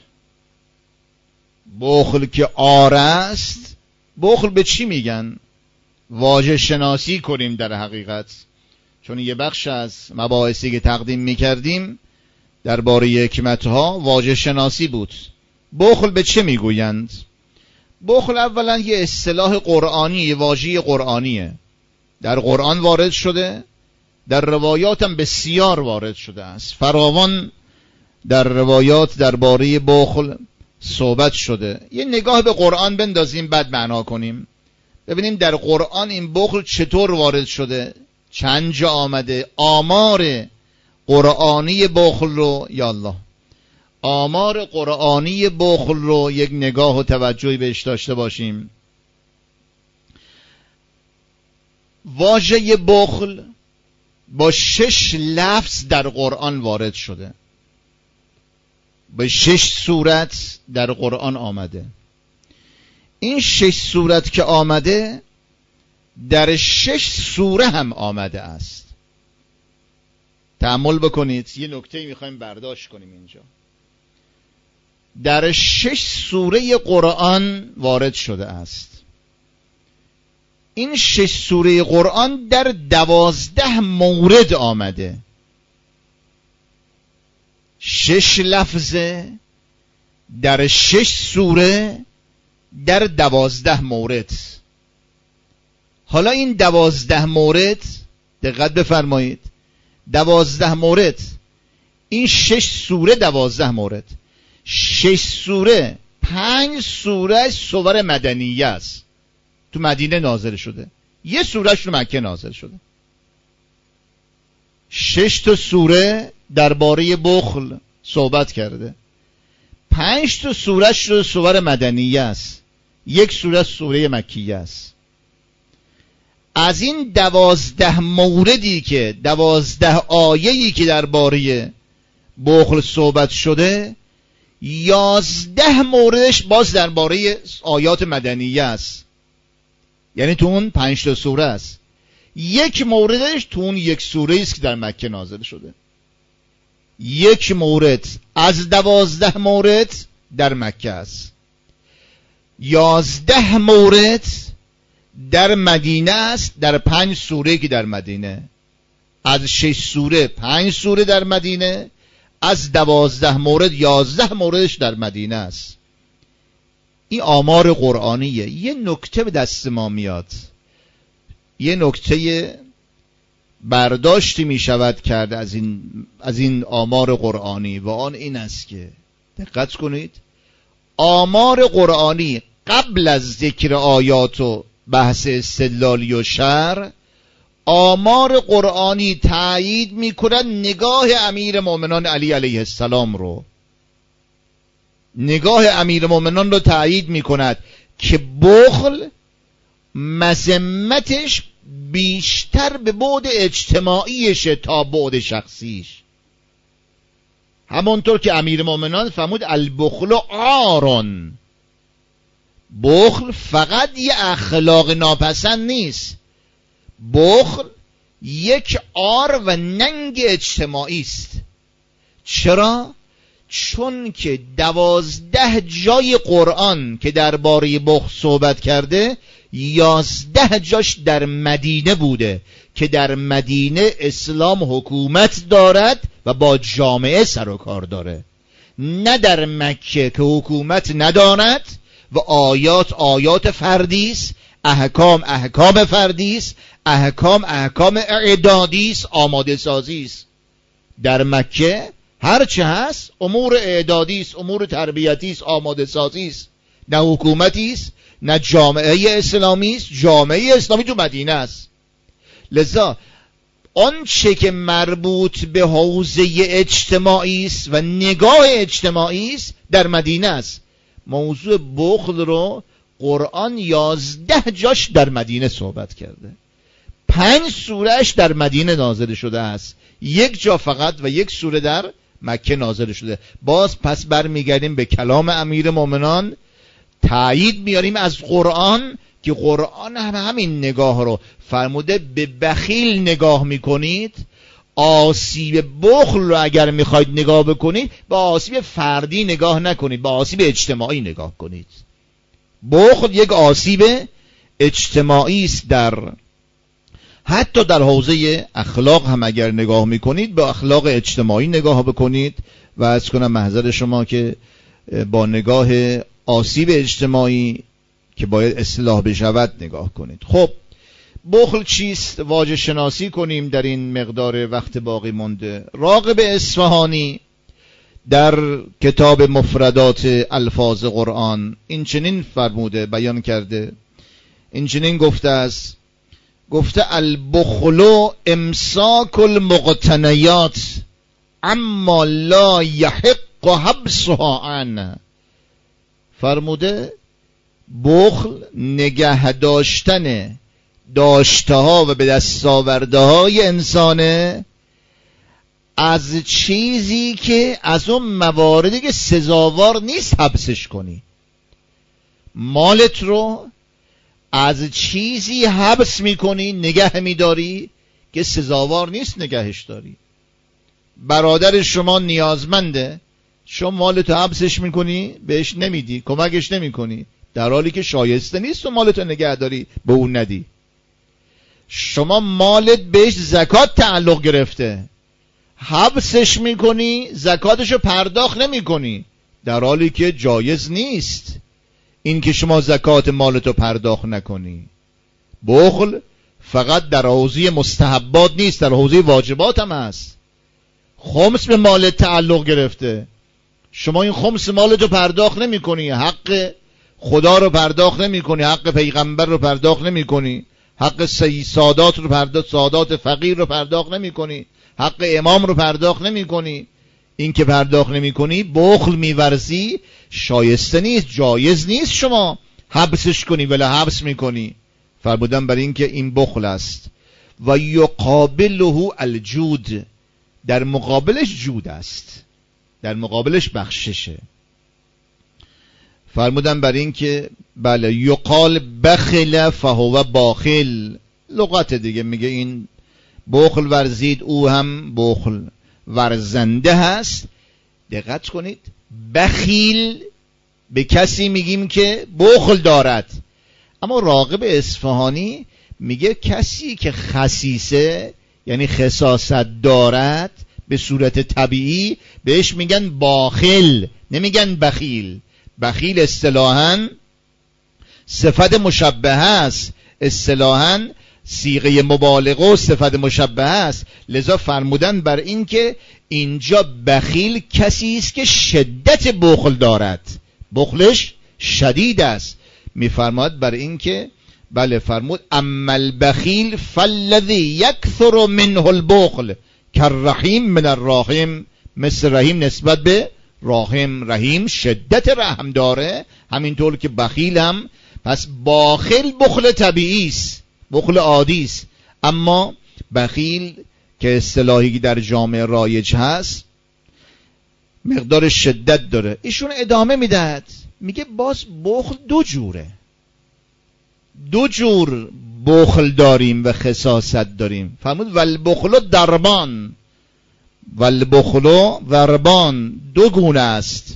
بخل که عار است، بخل به چی میگن؟ واژه شناسی کنیم در حقیقت، چون یه بخش از مباحثی که تقدیم میکردیم درباره حکمتها واژه شناسی بود. بخل به چه میگویند؟ بخل اولا یه اصطلاح قرآنی، یه واژه قرآنیه، در قرآن وارد شده، در روایات هم بسیار وارد شده است، فراوان در روایات درباره بخل صحبت شده. یه نگاه به قرآن بندازیم بعد معنا کنیم، ببینیم در قرآن این بخل چطور وارد شده، چند جا آمده، آمار قرآنی بخل رو، یا الله، آمار قرآنی بخل رو یک نگاه و توجهی بهش داشته باشیم. واژه بخل با 6 لفظ در قرآن وارد شده، به 6 صورت در قرآن آمده. این 6 صورت که آمده در 6 سوره هم آمده است. تأمل بکنید، یه نکته میخوایم برداشت کنیم اینجا. در 6 سوره قرآن وارد شده است. این 6 سوره قرآن در 12 مورد آمده. 6 لفظه در 6 سوره در 12 مورد. حالا این 12 مورد دقت بفرمایید، 12 مورد، این 6 سوره 12 مورد، 6 سوره 5 سوره سور مدنیه است، تو مدینه نازل شده، یه سورهش تو مکه نازل شده. 6 تا سوره درباره بخل صحبت کرده، 5 تا سورهش تو سور مدنیه است، یک سوره سوره مکیه است. از این 12 موردی که 12 آیه‌ای که درباره بخل صحبت شده، 11 موردش باز درباره آیات مدنیه است، یعنی تو اون 5 تا سوره است. یک موردش تو اون یک سوره است که در مکه نازل شده. یک مورد از 12 مورد در مکه است. 11 مورد در مدینه است، در 5 سوره که در مدینه. از 6 سوره 5 سوره در مدینه، از 12 مورد 11 موردش در مدینه است. این آمار قرآنیه. یه نکته به دست ما میاد، یه نکته برداشتی می شود کرد از این آمار قرآنی، و آن این است که دقت کنید، آمار قرآنی قبل از ذکر آیات و بحث استدلالی و شرع، آمار قرآنی تایید می کند نگاه امیر مومنان علی علیه السلام رو، نگاه امیر مومنان رو تایید می کند که بخل مذمتش بیشتر به بعد اجتماعیشه تا بعد شخصیش. همونطور که امیر مومنان فرمود البخل عارون، بخل فقط یه اخلاق ناپسند نیست، بخل یک عار و ننگ اجتماعی است. چرا؟ چون که 12 جای قرآن که درباره بخل صحبت کرده، 11 جاش در مدینه بوده که در مدینه اسلام حکومت دارد و با جامعه سر و کار داره، نه در مکه که حکومت ندارد و آیات فردی است، احکام فردی است، احکام اعدادی است، آماده سازی است. در مکه هر چه هست امور اعدادی است، امور تربیتی است، آماده سازی است، نه حکومتی است، نه جامعه اسلامی است. جامعه اسلامی تو مدینه است. لذا آن چه که مربوط به حوزه اجتماعی است و نگاه اجتماعی است در مدینه است. موضوع بخل رو قرآن 11 جاش در مدینه صحبت کرده، 5 سورهش در مدینه نازل شده است، 1 جا فقط و 1 سوره در مکه نازل شده. باز پس برمیگردیم به کلام امیر مومنان، تایید میاریم از قرآن که قرآن هم همین نگاه رو فرموده. به بخیل نگاه میکنید، آسیب بخل رو اگر میخواید نگاه بکنید به آسیب فردی نگاه نکنید، به آسیب اجتماعی نگاه کنید. بخل یک آسیب اجتماعی است. حتی در حوزه اخلاق هم اگر نگاه میکنید به اخلاق اجتماعی نگاه بکنید و عرض کنم محضر شما که با نگاه آسیب اجتماعی که باید اصلاح بشود نگاه کنید. خب بخل چیست؟ واژه شناسی کنیم در این مقدار وقت باقی مونده. راغب اصفهانی در کتاب مفردات الفاظ قرآن این چنین فرموده، بیان کرده، این چنین گفته است، گفته البخل امساک المقتنیات اما لا یحق حبسها عنه. فرموده بخل نگه داشتن داشته ها و به دست آورده های انسانه از چیزی که از اون مواردی که سزاوار نیست حبسش کنی. مالت رو از چیزی حبس میکنی، نگه میداری که سزاوار نیست نگهش داری. برادر شما نیازمنده، شما مالتو حبسش میکنی، بهش نمیدی، کمکش نمیکنی، در حالی که شایسته نیست و مالتو نگه داری به اون ندی. شما مالت بهش زکات تعلق گرفته، حبسش میکنی، زکاتشو پرداخت نمیکنی، در حالی که جایز نیست این که شما زکات مالتو پرداخت نکنی. بخل فقط در حوزه مستحبات نیست، در حوزه واجبات هم هست. خمس به مالت تعلق گرفته، شما این خمس مالتو پرداخت نمی کنی، حق خدا رو پرداخت نمی کنی، حق پیغمبر رو پرداخت نمی کنی، حق سادات رو پرداخت، سادات فقیر رو پرداخت نمی کنی، حق امام رو پرداخت نمی کنی. این که پرداخت نمی کنی بخل میورزی، شایسته نیست، جایز نیست شما حبسش کنی ولی حبس میکنی. فرمودن بر این که این بخل است. و یقابله الجود، در مقابلش جود است، در مقابلش بخششه. فرمودن بر این که بله یقال بخل فهو باخل، لغت دیگه میگه این بخل ورزید، او هم بخل ورزنده هست. دقت کنید، بخیل به کسی میگیم که بخل دارد، اما راغب اصفهانی میگه کسی که خسیسه یعنی خساست دارد به صورت طبیعی بهش میگن باخل، نمیگن بخیل. بخیل اصطلاحاً صفت مشبهه است، اصطلاحاً صیغه مبالغه و صفت مشبهه است. لذا فرمودن بر این که اینجا بخیل کسی است که شدت بخل دارد، بخلش شدید است. میفرماد بر این که بله فرمود اما البخیل فالذی یکثر منه البخل کالرحیم من الرحیم، مثل رحیم نسبت به رحیم، رحیم شدت رحم داره، همینطور که بخیل هم. پس باخل بخل طبیعی است، بخل عادی است، اما بخیل که اصطلاحی در جامعه رایج هست مقدار شدت داره. ایشون ادامه میدهد میگه باز بخل دو جوره، دو جور بخل داریم و خساست داریم. فرمود والبخل دربان، والبخل ضربان، دو گونه است.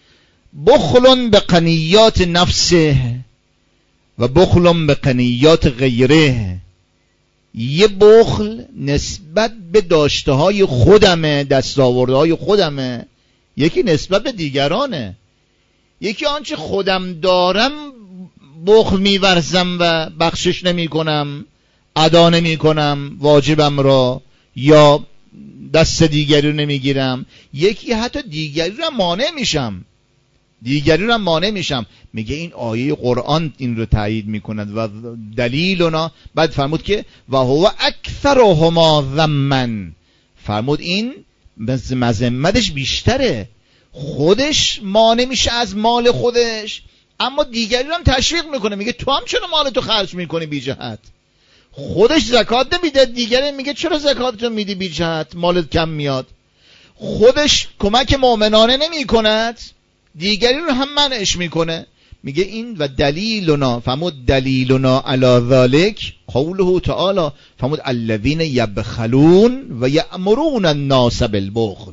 بخل به قنیات نفسه و بخل به قنیات غیره. یه بخل نسبت به داشته های خودمه، دستاورده های خودمه، یکی نسبت به دیگرانه. یکی آنچه خودم دارم بخل میورزم و بخشش نمی کنم، ادا نمی کنم واجبم را، یا دست دیگری رو نمیگیرم. یکی حتی دیگری رو مانع میشم، دیگری رو هم مانع میشم. میگه این آیه قرآن این رو تایید میکند و دلیلنا. بعد فرمود که و هو اکثرهما ذمن، فرمود این مذمتش بیشتره، خودش مانع میشه از مال خودش اما دیگری رو هم تشویق میکنه. میگه تو هم چرا مالتو خرج میکنی بی جهت؟ خودش زکات نمیده، دیگری میگه چرا زکاتتو میدی بی جهت، مالت کم میاد. خودش کمک مؤمنانه نمی کند، دیگری رو هم منعش میکنه. میگه این و دلیلنا، فرمود دلیلنا علی ذلک قوله تعالی، فرمود الذین یبخلون و یأمرون الناس بالبخل.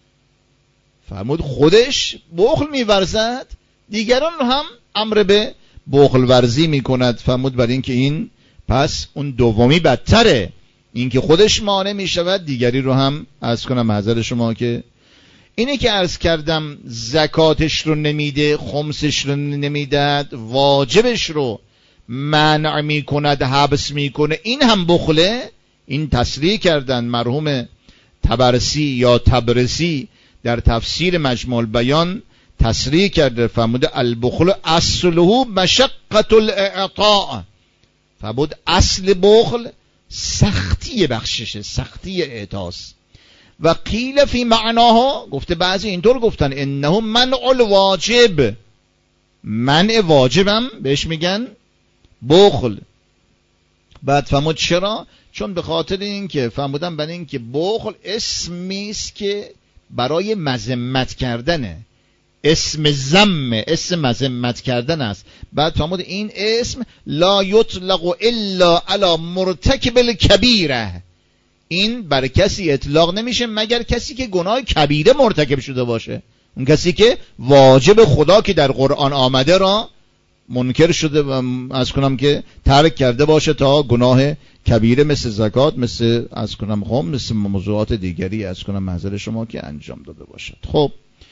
فرمود خودش بخل میورزد، دیگران رو هم امر به بخل ورزی میکند. فرمود برای اینکه این پس اون دومی بدتره، این که خودش مانع میشود دیگری رو هم. عرض کنم حضرت شما که اینه که عرض کردم زکاتش رو نمیده، خمسش رو نمیدهد، واجبش رو منع میکند، حبس میکنه، این هم بخله. این تصریح کردن مرحوم طبرسی یا تبرسی در تفسیر مجموع البیان تصریح کرده، فرموده البخل اصله مشقت الاعطاء. فرمود اصل بخل سختی بخششه، سختی اعطاست. و قیل فی معناها، گفته بعضی اینطور گفتن انه منع الواجب، منع واجبم بهش میگن بخل. بعد فرمود چرا؟ چون به خاطر این که فرمودن برای این که بخل اسمی است که برای مذمت کردنه، اسم ذم، اسم مذمت کردن است. بعد فرمود این اسم لا یطلق الا علی مرتکب الکبیره، این بر کسی اطلاق نمیشه مگر کسی که گناه کبیره مرتکب شده باشه، اون کسی که واجب خدا که در قرآن آمده را منکر شده و از کنم که ترک کرده باشه تا گناه کبیره مثل زکات، مثل از کنم خم، مثل موضوعات دیگری از کنم محضر شما که انجام داده باشد. خب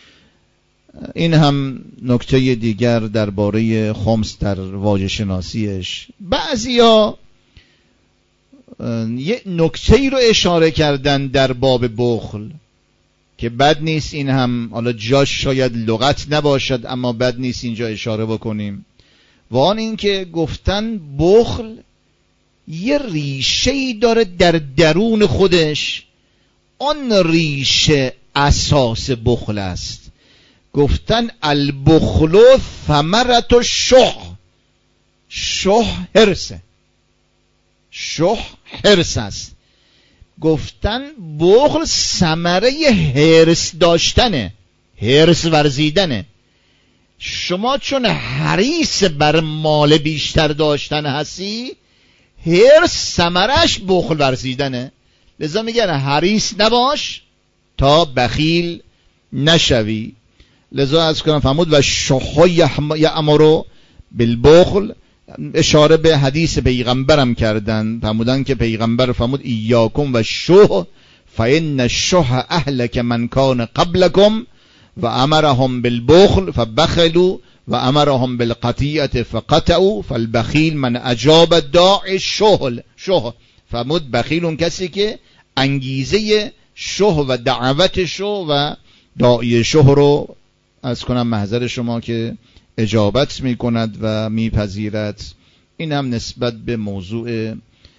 این هم نکته دیگر درباره خمس در واژه شناسیش. بعضیا یه نکته‌ای رو اشاره کردن در باب بخل که بد نیست، این هم حالا جاش شاید لغت نباشد اما بد نیست اینجا اشاره بکنیم. و آن این که گفتن بخل یه ریشه‌ای داره در درون خودش، آن ریشه اساس بخل است. گفتن البخل ثمرت الشح، شح حرسه، شح حرس است. گفتن بخل ثمره حرس داشتنه، حرس ورزیدنه. شما چون حریص بر مال بیشتر داشتن هستی، حرس ثمرش بخل ورزیدنه. لذا میگن حریص نباش تا بخیل نشوی. لذا از کنم فرمود و شح یأمر بالبخل، اشاره به حدیث پیغمبرم کردن، فرمودن که پیغمبر فرمود ایاکم و شح فإن الشح اهلک من کان قبلکم و امرهم بالبخل فبخلوا و امرهم بالقطیعة فقطعوا فالبخیل من اجاب داعی شح. فرمود بخیل اون کسی که انگیزه شح و دعوت شح و داعی شح رو از کنم محضر شما که اجابت می کند و می پذیرد. این هم نسبت به موضوع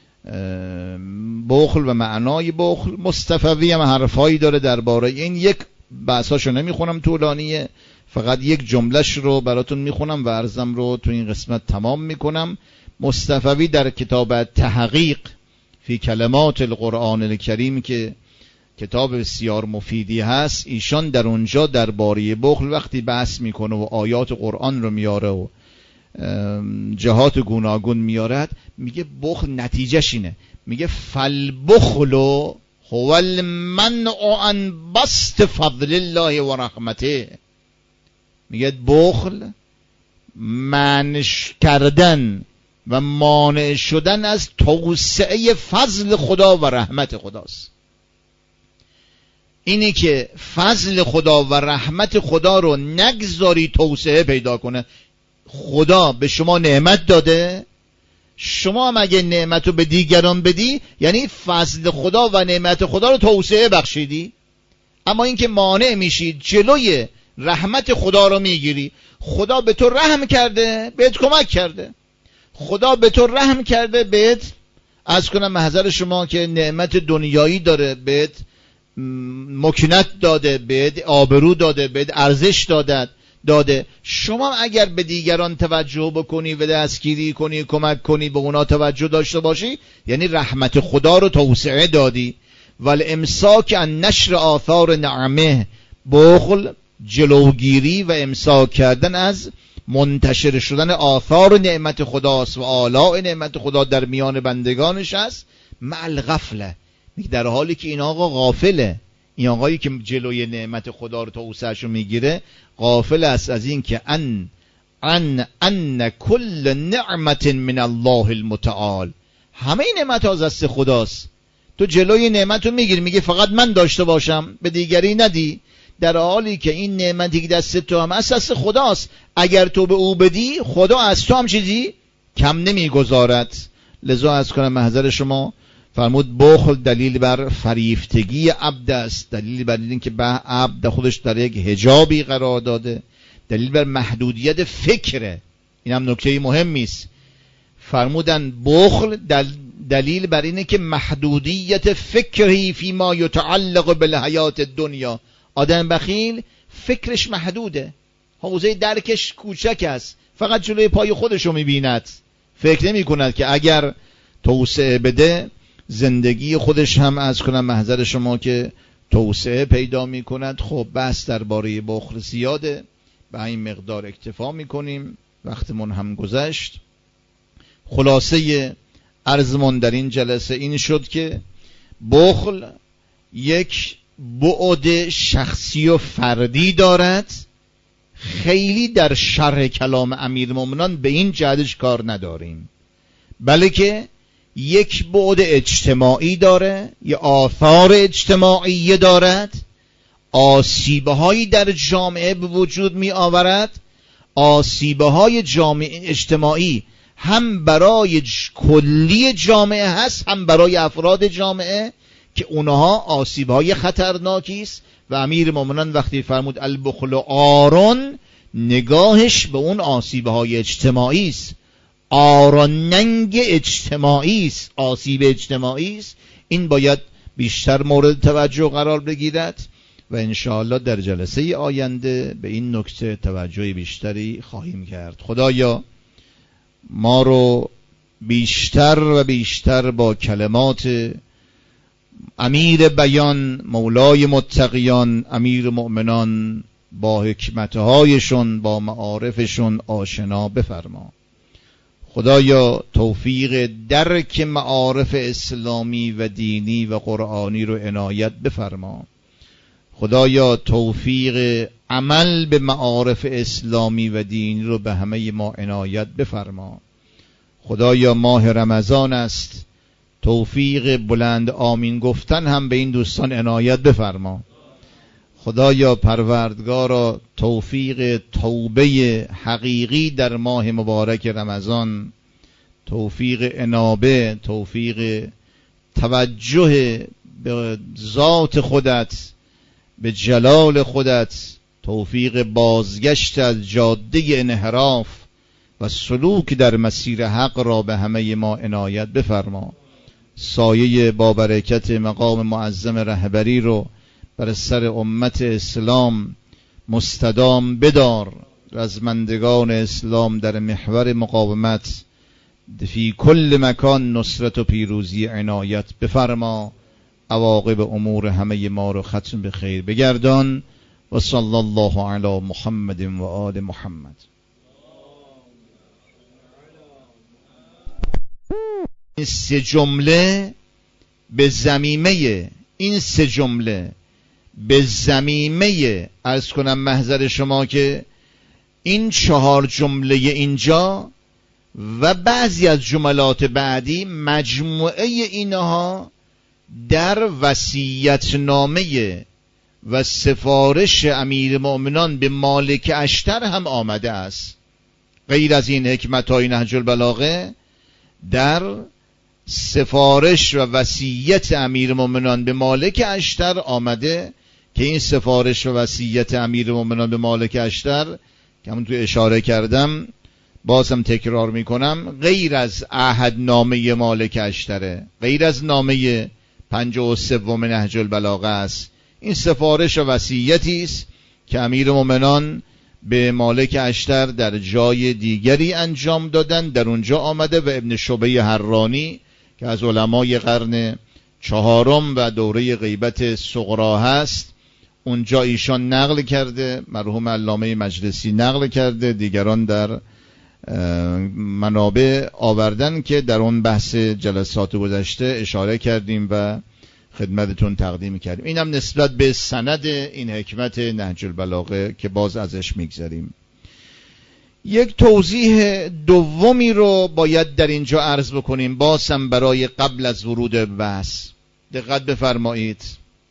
بخل و معنای بخل. مصطفوی هم حرفایی داره درباره این، یک بحثاشو نمیخونم طولانیه، فقط یک جملهش رو براتون میخونم و عرضم رو تو این قسمت تمام میکنم. مصطفوی در کتاب تحقیق فی کلمات القرآن الکریم که کتاب بسیار مفیدی هست، ایشان در اونجا درباره بخل وقتی بحث میکنه و آیات قرآن رو میاره و جهات گوناگون میارد، میگه بخل نتیجهش اینه، میگه فالبخل هو المنع عن بسط فضل الله و رحمته. میگه بخل منع کردن و مانع شدن از توسعه فضل خدا و رحمت خداست. اینی که فضل خدا و رحمت خدا رو نگذاری توسعه پیدا کنه. خدا به شما نعمت داده، شما هم اگه نعمت رو به دیگران بدی یعنی فضل خدا و نعمت خدا رو توسعه بخشیدی. اما اینکه مانع میشید، جلوی رحمت خدا رو میگیری. خدا به تو رحم کرده، بهت کمک کرده. خدا به تو رحم کرده، بهت از کنم محضر شما که نعمت دنیایی داره، بهت مکنت داده، بهت آبرو داده، بهت ارزش داده. شما اگر به دیگران توجه بکنی و دستگیری کنی، کمک کنی، به اونا توجه داشته باشی، یعنی رحمت خدا رو توسعه دادی. والامساک عن نشر آثار نعمه، بخل جلوگیری و امساک کردن از منتشر شدن آثار نعمت خداست و آلاء نعمت خدا در میان بندگانش است. مع الغفله، در حالی که این آقا غافله، این آقایی که جلوی نعمت خدا رو توسعه‌شو میگیره غافل است از این که ان کل نعمت من الله المتعال، همه نعمت از دست خداست. تو جلوی نعمت رو میگیری، میگه فقط من داشته باشم، به دیگری ندی، در حالی که این نعمتی که دست تو هم از دست خداست. اگر تو به او بدی، خدا از تو هم چیزی کم نمیگذارد. لذا از کنم محضر شما فرمود بخل دلیل بر فریفتگی عبد است، دلیل بر این که به عبد خودش در یک حجابی قرار داده، دلیل بر محدودیت فکره. این هم نکته مهمی است. فرمودن بخل دلیل بر اینه که محدودیت فکری فی ما یتعلق بالحیات دنیا. آدم بخیل فکرش محدوده، حوزه درکش کوچک است، فقط جلوی پای خودشو میبیند، فکر نمی کند که اگر توسعه بده زندگی خودش هم از کنم محضر شما که توسعه پیدا می کند. خب بحث درباره بخل زیاده، به این مقدار اکتفا می کنیم، وقتمون هم گذشت. خلاصه عرضمون در این جلسه این شد که بخل یک بعد شخصی و فردی دارد، خیلی در شرح کلام امیرالمومنین به این جهتش کار نداریم، بلکه یک بعد اجتماعی داره، یه آثار اجتماعی دارد، آسیبهایی در جامعه به وجود می آورد. آسیبهای جامعه اجتماعی هم برای کلی جامعه هست، هم برای افراد جامعه که اونها آسیبهای خطرناکی است. و امیرالمومنین وقتی فرمود البخل آرون، نگاهش به اون آسیبهای اجتماعی است، آراننگ اجتماعی است، آسیب اجتماعی است. این باید بیشتر مورد توجه قرار بگیرد و انشاءالله در جلسه آینده به این نکته توجه بیشتری خواهیم کرد. خدایا ما رو بیشتر و بیشتر با کلمات امیر بیان، مولای متقیان، امیر مؤمنان، با حکمتهایشون، با معارفشون آشنا بفرما. خدایا توفیق درک معارف اسلامی و دینی و قرآنی رو عنایت بفرما. خدایا توفیق عمل به معارف اسلامی و دینی رو به همه ما عنایت بفرما. خدایا ماه رمضان است، توفیق بلند آمین گفتن هم به این دوستان عنایت بفرما. خدایا پروردگارا توفیق توبه حقیقی در ماه مبارک رمضان، توفیق انابه، توفیق توجه به ذات خودت، به جلال خودت، توفیق بازگشت از جاده انحراف و سلوک در مسیر حق را به همه ما عنایت بفرما. سایه با برکت مقام معظم رهبری رو بر سر امت اسلام مستدام بدار. رزمندگان اسلام در محور مقاومت فی کل مکان نصرت و پیروزی عنایت بفرما. عواقب امور همه ما رو ختم به خیر بگردان. و صلی الله علی محمد و آل محمد. این سه جمله به ضمیمه عرض کنم محضر شما که این 4 جمله اینجا و بعضی از جملات بعدی مجموعه اینها در وصیت‌نامه و سفارش امیرالمؤمنین به مالک اشتر هم آمده است. غیر از این حکمت‌های نهج البلاغه در سفارش و وصیت امیرالمؤمنین به مالک اشتر آمده که این سفارش و وصیت امیرالمومنین به مالک اشتر که همون تو اشاره کردم، بازم تکرار میکنم، غیر از عهدنامه مالک اشتره، غیر از نامه 53 نهج البلاغه است. این سفارش و وصیتی است که امیرالمومنین به مالک اشتر در جای دیگری انجام دادن. در اونجا آمده و ابن شبیه حرانی که از علمای قرن 4 و دوره غیبت صغرا هست، اونجا ایشان نقل کرده، مرحوم علامه مجلسی نقل کرده، دیگران در منابع آوردن که در اون بحث جلسات گذشته اشاره کردیم و خدمتتون تقدیم کردیم. اینم نسبت به سند این حکمت نهج البلاغه که باز ازش میگذریم. یک توضیح دومی رو باید در اینجا عرض بکنیم، بازم برای قبل از ورود بحث. دقت بفرمایید.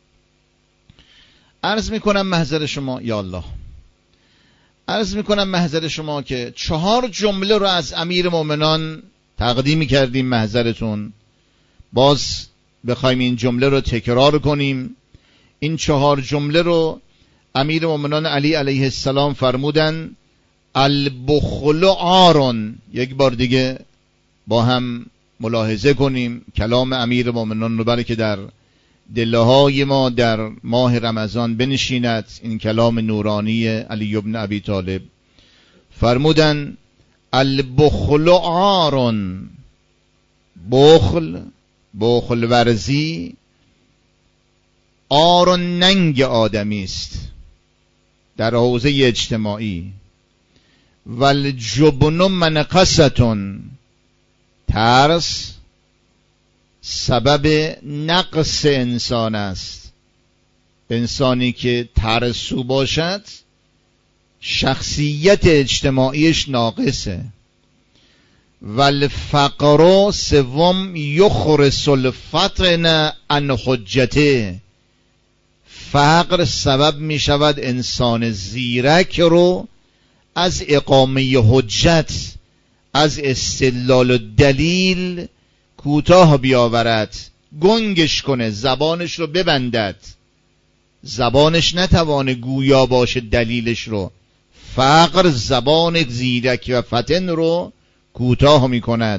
عرض میکنم محضر شما، یا الله، عرض میکنم محضر شما که 4 جمله رو از امیر مومنان تقدیم کردیم محضرتون. باز بخوایم این جمله رو تکرار کنیم. این 4 جمله رو امیر مومنان علی علیه السلام فرمودن البخل عارون. یک بار دیگه با هم ملاحظه کنیم کلام امیر مومنان رو، برای که در دلهای ما در ماه رمضان بنشیند. این کلام نورانی علی ابن ابی طالب فرمودن البخل عارون. بخل ورزی عار و ننگ آدمی است در حوزه اجتماعی. والجبن منقصتون، ترس سبب نقص انسان است. انسانی که ترسو باشد شخصیت اجتماعیش ناقصه. والفقر سوم یخرس الفطن عن حجته. فقر سبب می شود انسان زیرک رو از اقامه حجت، از استدلال و دلیل کوتاه بیاورد، گنگش کنه، زبانش رو ببندد، زبانش نتوانه گویا باشه دلیلش رو. فقر زبان زیرک و فطن رو کوتاه می کند.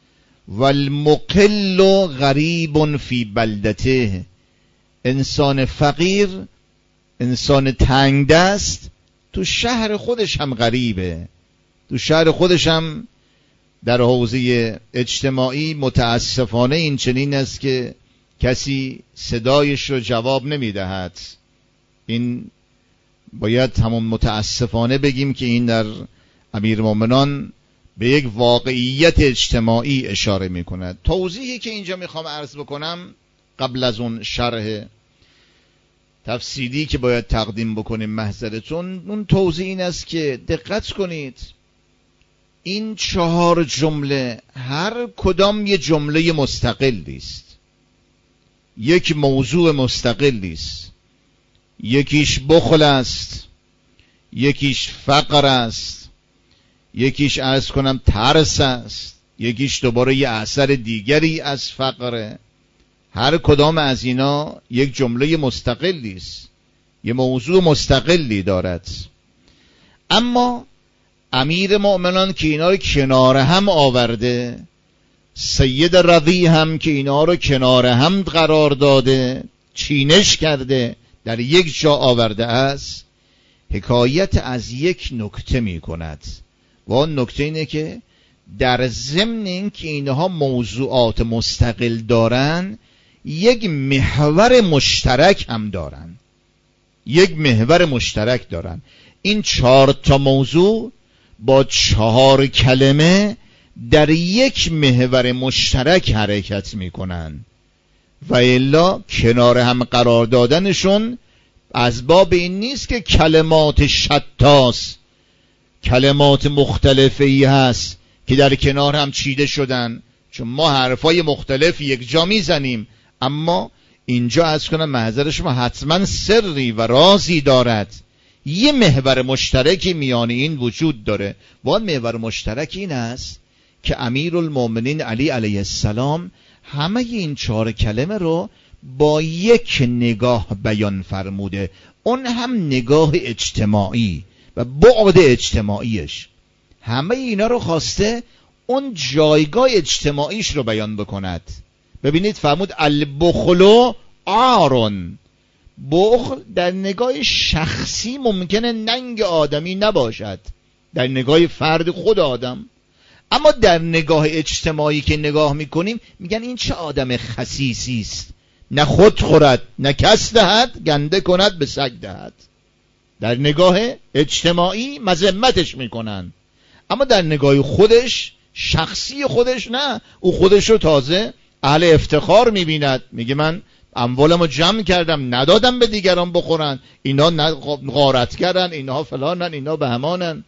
والمقل غریب فی بلدته. انسان فقیر، انسان تنگ دست، تو شهر خودش هم غریبه، تو شهر خودش هم در حوزه اجتماعی متاسفانه این چنین است که کسی صدایش رو جواب نمی دهد. این باید همون متاسفانه بگیم که این در امیرالمومنین به یک واقعیت اجتماعی اشاره می کند. توضیحی که اینجا میخوام عرض بکنم قبل از اون شرح تفصیلی که باید تقدیم بکنیم محضرتون، اون توضیح این است که دقت کنید این 4 جمله هر کدام یه جمله مستقلی است، یک موضوع مستقلی است. یکیش بخل است، یکیش فقر است، یکیش عرض کنم ترس است، یکیش دوباره یه اثر دیگری از فقره. هر کدام از اینا یک جمله مستقلی است، یه موضوع مستقلی دارد. اما امیر مؤمنان که اینا رو کنار هم آورده، سید رضی هم که اینا رو کنار هم قرار داده، چینش کرده، در یک جا آورده است، حکایت از یک نکته می کند. و اون نکته اینه که در ضمن این که اینها موضوعات مستقل دارن، یک محور مشترک هم دارن، یک محور مشترک دارن. این 4 تا موضوع با 4 کلمه در یک محور مشترک حرکت میکنن و الا کنار هم قرار دادنشون از باب این نیست که کلمات شتاست، کلمات مختلفی هست که در کنار هم چیده شدن، چون ما حرفای مختلف یک جا میزنیم، اما اینجا از کنم محضر شما حتما سری و رازی دارد. یه محور مشترکی میان این وجود داره و اون محور مشترک این است که امیرالمومنین علی علیه السلام همه این 4 کلمه رو با یک نگاه بیان فرموده، اون هم نگاه اجتماعی و بعد اجتماعیش. همه اینا رو خواسته اون جایگاه اجتماعیش رو بیان بکند. ببینید فرمود البخل عارون. بخل در نگاه شخصی ممکنه ننگ آدمی نباشد، در نگاه فرد خود آدم، اما در نگاه اجتماعی که نگاه میکنیم میگن این چه آدم خسیسی است، نه خود خورد نه کس دهد، گنده کند به سگ دهد. در نگاه اجتماعی مذمتش میکنن، اما در نگاه خودش شخصی خودش نه، او خودش رو تازه اهل افتخار میبیند، میگه من اموالمو جمع کردم ندادم به دیگران بخورن، اینا غارت کردن، اینا فلانن، اینا بهمانن.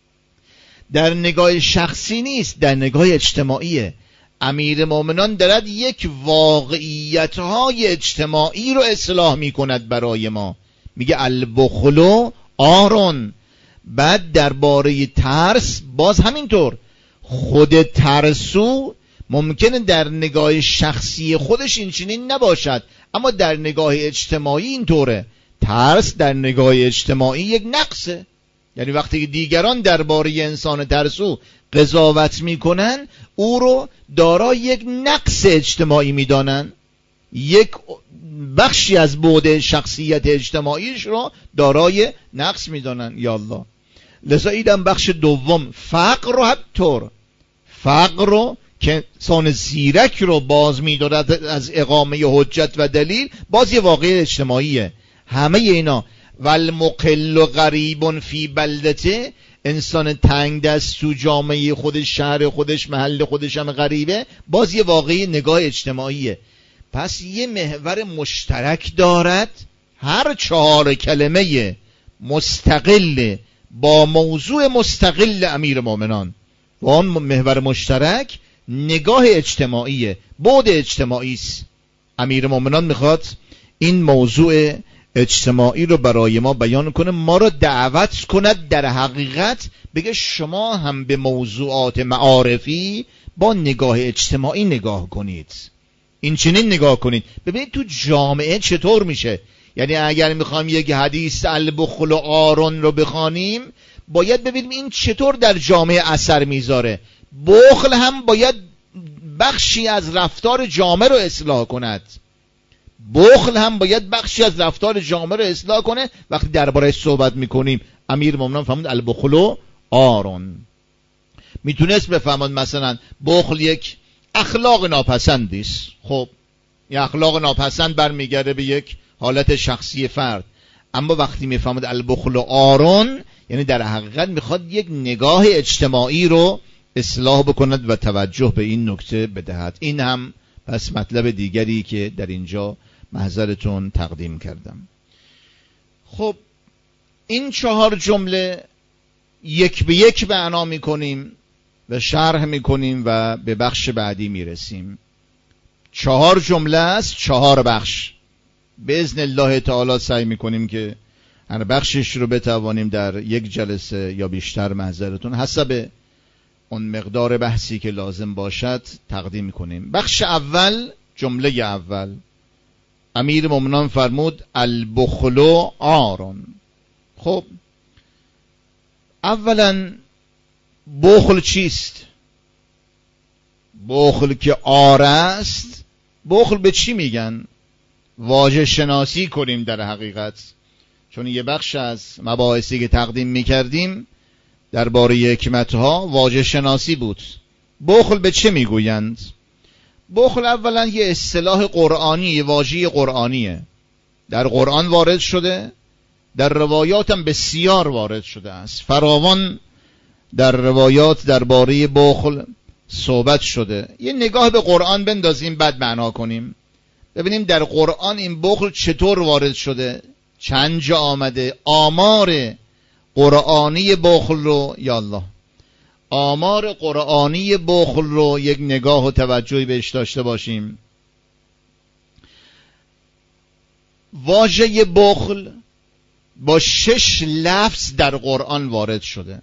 در نگاه شخصی نیست، در نگاه اجتماعیه. امیر مومنان دارد یک واقعیت‌های اجتماعی رو اصلاح میکند برای ما. میگه البخل عارون. بعد درباره ترس باز همینطور، خود ترسو ممکنه در نگاه شخصی خودش این چنین نباشد، اما در نگاه اجتماعی اینطوره. ترس در نگاه اجتماعی یک نقصه، یعنی وقتی دیگران درباره انسان ترسو قضاوت میکنن، او رو دارای یک نقص اجتماعی میدانن، یک بخشی از بعد شخصیت اجتماعیش رو دارای نقص میدانن. یا الله. لذا ایدم بخش دوم، فقر رو همطور، فقر رو که انسان زیرک رو باز می‌دارد از اقامه حجت و دلیل، باز یه واقعه اجتماعیه. همه اینا والمقل غریب فی بلدته، انسان تنگ دست تو جامعه خودش، شهر خودش، محل خودش هم غریبه، باز یه واقعه نگاه اجتماعیه. پس یه محور مشترک دارد، هر 4 کلمه مستقل با موضوع مستقل امیر مومنان و آن محور مشترک نگاه اجتماعیه، بعد اجتماعی است. امیر مومنان میخواد این موضوع اجتماعی رو برای ما بیان کنه، ما رو دعوت کند در حقیقت بگه شما هم به موضوعات معارفی با نگاه اجتماعی نگاه کنید، این چنین نگاه کنید، ببینید تو جامعه چطور میشه. یعنی اگر میخوایم یک حدیث البخل عارون رو بخوانیم، باید ببینیم این چطور در جامعه اثر میذاره. بخل هم باید بخشی از رفتار جامعه رو اصلاح کند، بخل هم باید بخشی از رفتار جامعه رو اصلاح کنه. وقتی درباره صحبت میکنیم، امیر مومنان فهمید البخل عارون. میتونست بفهمد مثلا بخل یک اخلاق ناپسندی است، خب این اخلاق ناپسند برمیگرده به یک حالت شخصی فرد، اما وقتی میفهمد البخل عارون، یعنی در حقیقت میخواد یک نگاه اجتماعی رو اصلاح بکند و توجه به این نکته بدهد. این هم پس مطلب دیگری که در اینجا محضرتون تقدیم کردم. خب این 4 جمله یک به یک معنا میکنیم و شرح میکنیم و به بخش بعدی میرسیم. 4 جمله است، 4 بخش. به اذن الله تعالی سعی میکنیم که هر بخشش رو بتوانیم در یک جلسه یا بیشتر محضرتون حسب اون مقدار بحثی که لازم باشد تقدیم میکنیم. بخش اول، جمله اول، امیر مومنان فرمود البخل عارون. خب اولا بخل چیست؟ بخل که عار است، بخل به چی میگن؟ واژه شناسی کنیم در حقیقت، چون یه بخش از مباحثی که تقدیم میکردیم درباره حکمتها واژه شناسی بود. بخل به چه میگویند؟ بخل اولا یه اصطلاح قرآنی، یه واژه قرآنیه، در قرآن وارد شده، در روایات هم بسیار وارد شده است، فراوان در روایات درباره بخل صحبت شده. یه نگاه به قرآن بندازیم بعد معنا کنیم، ببینیم در قرآن این بخل چطور وارد شده، چند جا آمده، آمار قرآنی بخل رو، یا الله، آمار قرآنی بخل رو یک نگاه و توجهی بهش داشته باشیم. واژه بخل با 6 لفظ در قرآن وارد شده،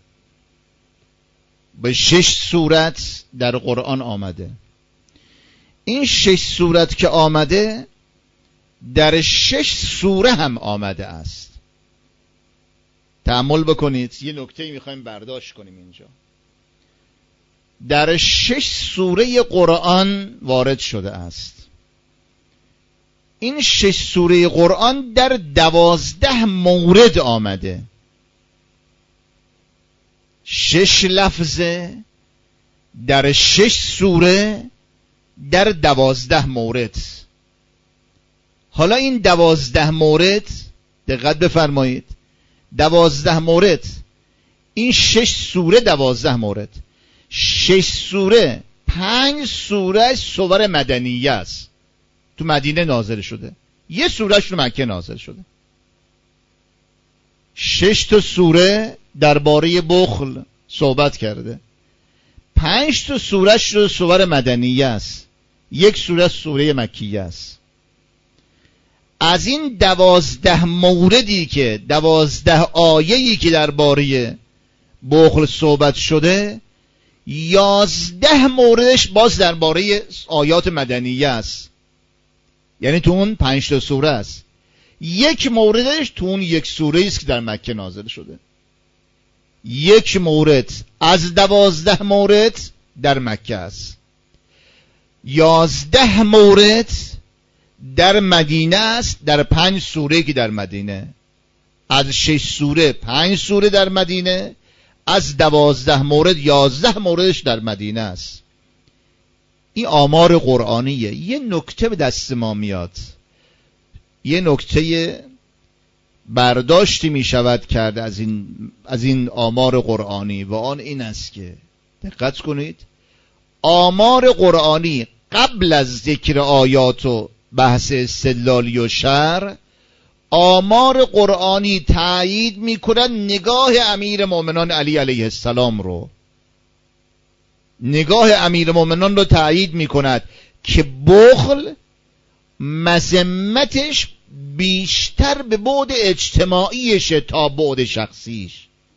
به 6 صورت در قرآن آمده. این 6 صورت که آمده در 6 سوره هم آمده است. تأمل بکنید، یه نکته میخوایم برداشت کنیم اینجا. در 6 سوره قرآن وارد شده است. این 6 سوره قرآن در 12 مورد آمده. 6 لفظه در 6 سوره در 12 مورد. حالا این 12 مورد دقت بفرمایید، 12 مورد، این 6 سوره 12 مورد، 6 سوره 5 سوره سور مدنیه است، تو مدینه نازل شده، یه سورهش تو مکه نازل شده. 6 تا سوره درباره بخل صحبت کرده، 5 تا سورهش رو سور مدنیه است، یک سوره سوره مکیه است. از این 12 موردی که 12 آیه‌ای که درباره بخل صحبت شده، 11 موردش باز درباره آیات مدنیه است، یعنی تو اون 5 تا سوره است. یک موردش تو اون یک سوره است که در مکه نازل شده. یک مورد از 12 مورد در مکه است. 11 مورد در مدینه است، در 5 سوره که در مدینه. از 6 سوره 5 سوره در مدینه، از 12 مورد 11 موردش در مدینه است. این آمار قرآنیه. یه نکته به دست ما میاد، یه نکته برداشتی می شود کرد از این آمار قرآنی، و آن این است که دقت کنید، آمار قرآنی قبل از ذکر آیات و بحث استدلالی و شرع، آمار قرآنی تایید می کند نگاه امیر مومنان علی علیه السلام رو، نگاه امیر مومنان رو تایید می کند که بخل مذمتش بیشتر به بعد اجتماعیشه تا بعد شخصیش.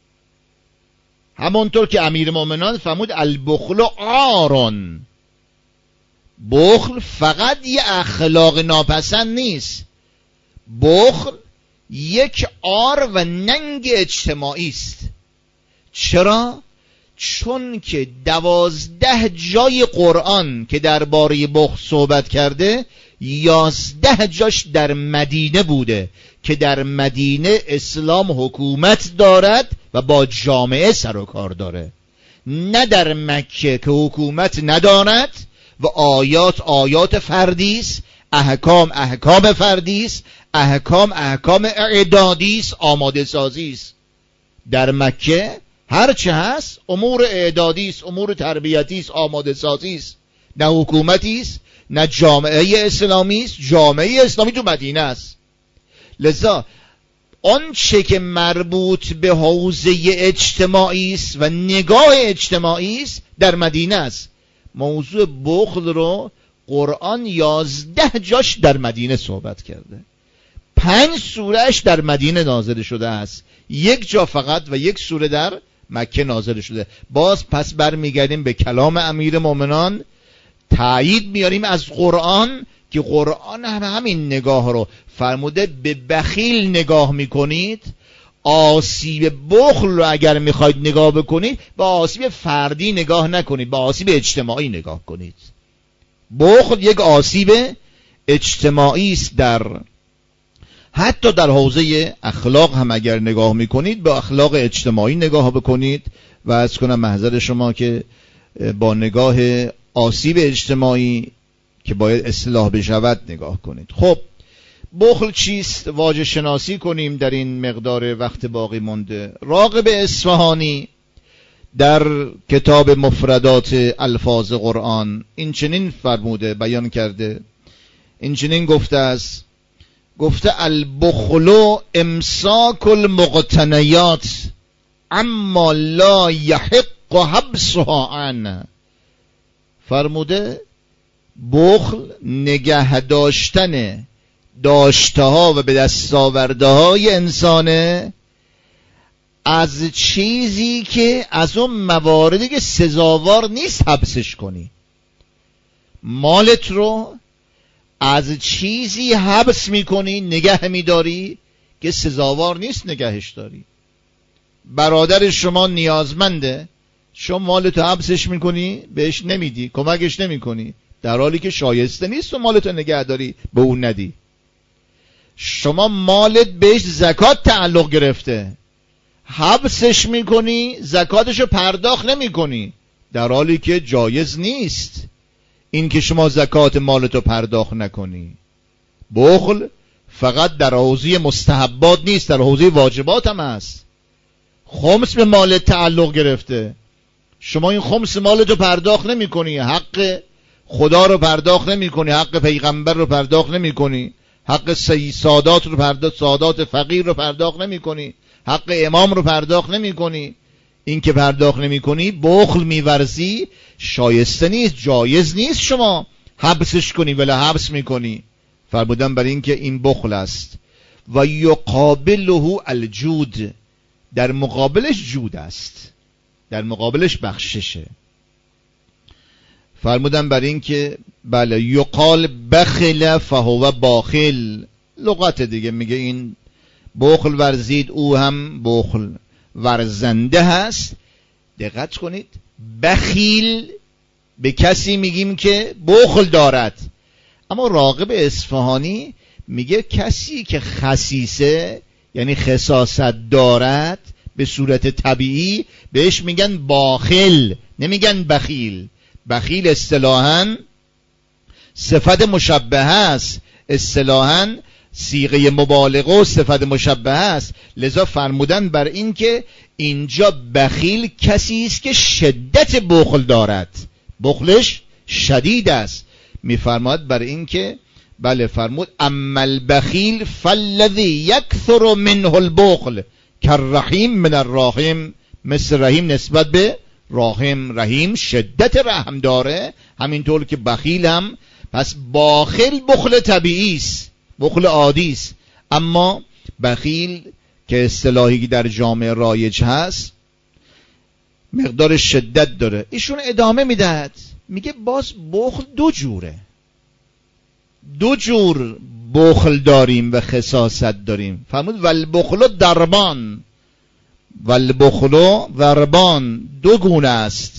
همونطور که امیر مومنان فرمود البخل عارون، بخل فقط یه اخلاق ناپسند نیست، بخل یک عار و ننگ اجتماعی است. چرا؟ چون که 12 جای قرآن که درباره بخل صحبت کرده، 11 جاش در مدینه بوده که در مدینه اسلام حکومت دارد و با جامعه سر و کار داره، نه در مکه که حکومت ندارد و آیات فردی است، احکام فردی است، احکام اعدادی است، آماده سازی است. در مکه هر چه هست امور اعدادی است، امور تربیتی است، آماده سازی است، نه حکومتی است، نه جامعه اسلامی است. جامعه اسلامی تو مدینه است. لذا آنچه که مربوط به حوزه اجتماعی است و نگاه اجتماعی است در مدینه است. موضوع بخل رو قرآن 11 جاش در مدینه صحبت کرده، 5 سورهش در مدینه نازل شده است، یک جا فقط و یک سوره در مکه نازل شده. باز پس برمیگردیم به کلام امیر مومنان، تایید میاریم از قرآن که قرآن همین نگاه رو فرموده. به بخیل نگاه میکنید، آسیب بخل رو اگر میخواید نگاه بکنید، با آسیب فردی نگاه نکنید، با آسیب اجتماعی نگاه کنید. بخل یک آسیب اجتماعی است. حتی در حوزه اخلاق هم اگر نگاه میکنید، با اخلاق اجتماعی نگاه بکنید و از کنم محضر شما که با نگاه آسیب اجتماعی که باید اصلاح بشود نگاه کنید. خب بخل چیست؟ واژه شناسی کنیم در این مقدار وقت باقی مونده. راغب اصفهانی در کتاب مفردات الفاظ قرآن این چنین فرموده، بیان کرده، این چنین گفته است، گفته البخل امساک المقتنیات اما لا یحق حبسها عنه. فرموده بخل نگه داشتن داشته ها و به دست آورده های انسانه از چیزی که از اون مواردی که سزاوار نیست حبسش کنی. مالت رو از چیزی حبس میکنی، نگه میداری که سزاوار نیست نگهش داری. برادر شما نیازمنده، شما مالتو حبسش میکنی، بهش نمیدی، کمکش نمیکنی، در حالی که شایسته نیست و مالتو نگه داری به اون ندی. شما مالت بهش زکات تعلق گرفته، حبسش میکنی، زکاتشو پرداخت نمیکنی، در حالی که جایز نیست این که شما زکات مالتو پرداخت نکنی. بخل فقط در حوزه مستحبات نیست، در حوزه واجبات هم هست. خمس به مالت تعلق گرفته، شما این خمس مالتو پرداخت نمی کنی، حق خدا رو پرداخت نمی کنی، حق پیغمبر رو پرداخت نمی کنی، حق سادات رو پرداخت، سادات فقیر رو پرداخت نمی کنی، حق امام رو پرداخت نمی کنی. این که پرداخت نمی کنی بخل میورزی، شایسته نیست، جایز نیست شما حبسش کنی ولی حبس میکنی. فرمودن برای این که این بخل است. و یقابله الجود، در مقابلش جود است، در مقابلش بخششه. فرمودن برای این که بله یقال بخل فهو باخل، لغت دیگه میگه این بخل ورزید، او هم بخل ورزنده هست. دقت کنید، بخیل به کسی میگیم که بخل دارد، اما راغب اصفهانی میگه کسی که خسیسه یعنی خساست دارد به صورت طبیعی بهش میگن باخل، نمیگن بخیل. بخیل اصطلاحاً صفت مشبهه است، اصطلاحاً صیغه مبالغه و صفت مشبهه است. لذا فرمودن بر این که اینجا بخیل کسی است که شدت بخل دارد، بخلش شدید است. میفرماد بر این که بله فرمود اما البخیل فالذی یکثر منه البخل کالرحیم من الراحم، مثل رحیم نسبت به راحم، رحیم شدت رحم داره، همینطور که بخیل هم. پس باخل بخل طبیعی است، بخل عادی است، اما بخیل که اصطلاحی در جامعه رایج هست مقدار شدت داره. ایشون ادامه میدهد میگه باز بخل دو جوره، دو جور بخل داریم و خساست داریم. فرمود والبخل دربان، والبخل ضربان، دو گونه است.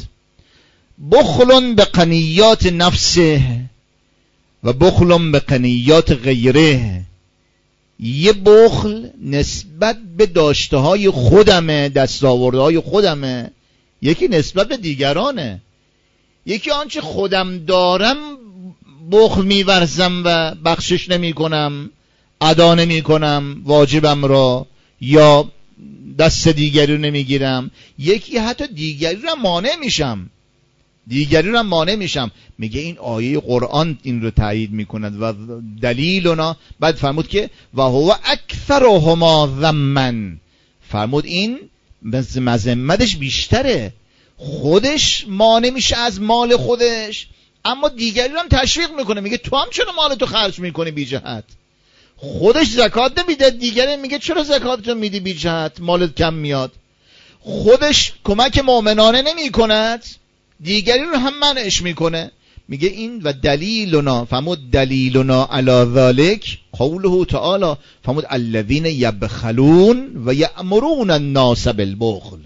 بخل به قنیات نفسه و بخل به قنیات غیره. یه بخل نسبت به داشته های خودمه، دستاورده های خودمه، یکی نسبت به دیگرانه. یکی آنچه خودم دارم بخل میورزم و بخشش نمی کنم، ادا نمی کنم واجبم را، یا دست دیگری رو نمیگیرم. یکی حتی دیگری رو مانع میشم، دیگری رو مانع میشم. میگه این آیه قرآن این رو تایید میکند و دلیلنا. بعد فرمود که و هو اکثرهما ذمن، فرمود این مذمتش بیشتره، خودش مانع میشه از مال خودش، اما دیگری رو هم تشویق میکنه، میگه تو هم چرا مالتو خرج میکنی بی جهت؟ خودش زکات نمیده، دیگری میگه چرا زکاتتو میدی بی جهت، مالت کم میاد. خودش کمک مؤمنانه نمی کند، دیگری رو هم منعش میکنه. میگه این و دلیلنا، فرمود دلیلنا علی ذلک قوله تعالی، فرمود الذین یبخلون و یأمرون الناس بالبخل.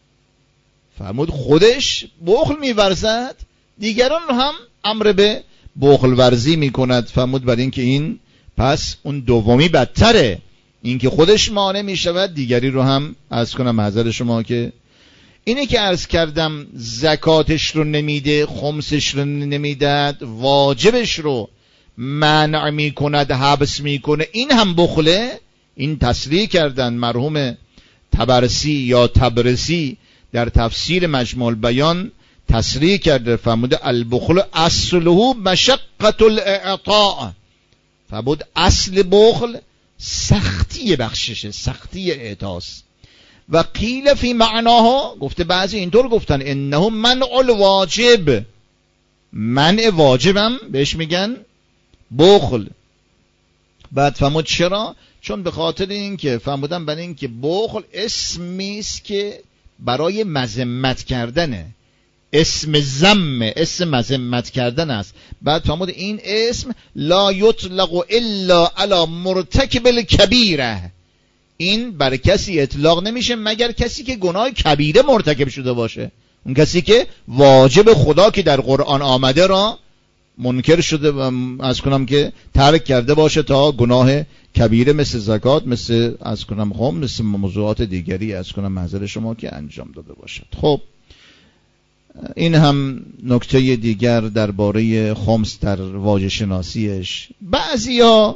فرمود خودش بخل میورزد، دیگران رو هم امر به بخل ورزی میکند. فرمود برای این که این پس اون دومی بدتره، این که خودش مانع میشود، دیگری رو هم عرض کنم حضرت شما که اینه که عرض کردم زکاتش رو نمیده، خمسش رو نمیدد، واجبش رو منع میکند، حبس میکنه، این هم بخله. این تصریح کردن مرحوم طبرسی یا تبرسی در تفسیر مجموع البیان تصریح کرده، فرموده البخل اصله مشقت الاعطاء. فرمود اصل بخل سختی بخششه، سختی اعطاست. و قیل فی معناها، گفته بعضی اینطور گفتن انه منع الواجب، منع واجبم بهش میگن بخل. بعد فرمود چرا؟ چون به خاطر این که فرمودن برای این که بخل اسمی است که برای مذمت کردنه، اسم ذم، اسم مذمت کردن است. بعد فرمود این اسم لا یطلق الا علی مرتکب الکبیره، این بر کسی اطلاق نمیشه مگر کسی که گناه کبیره مرتکب شده باشه، اون کسی که واجب خدا که در قرآن آمده را منکر شده و از کنم که ترک کرده باشه تا گناه کبیره مثل زکات، مثل از کنم خم، مثل موضوعات دیگری از کنم محضر شما که انجام داده باشد. خب این هم نکته دیگر درباره خمس در واژه شناسیش. بعضیا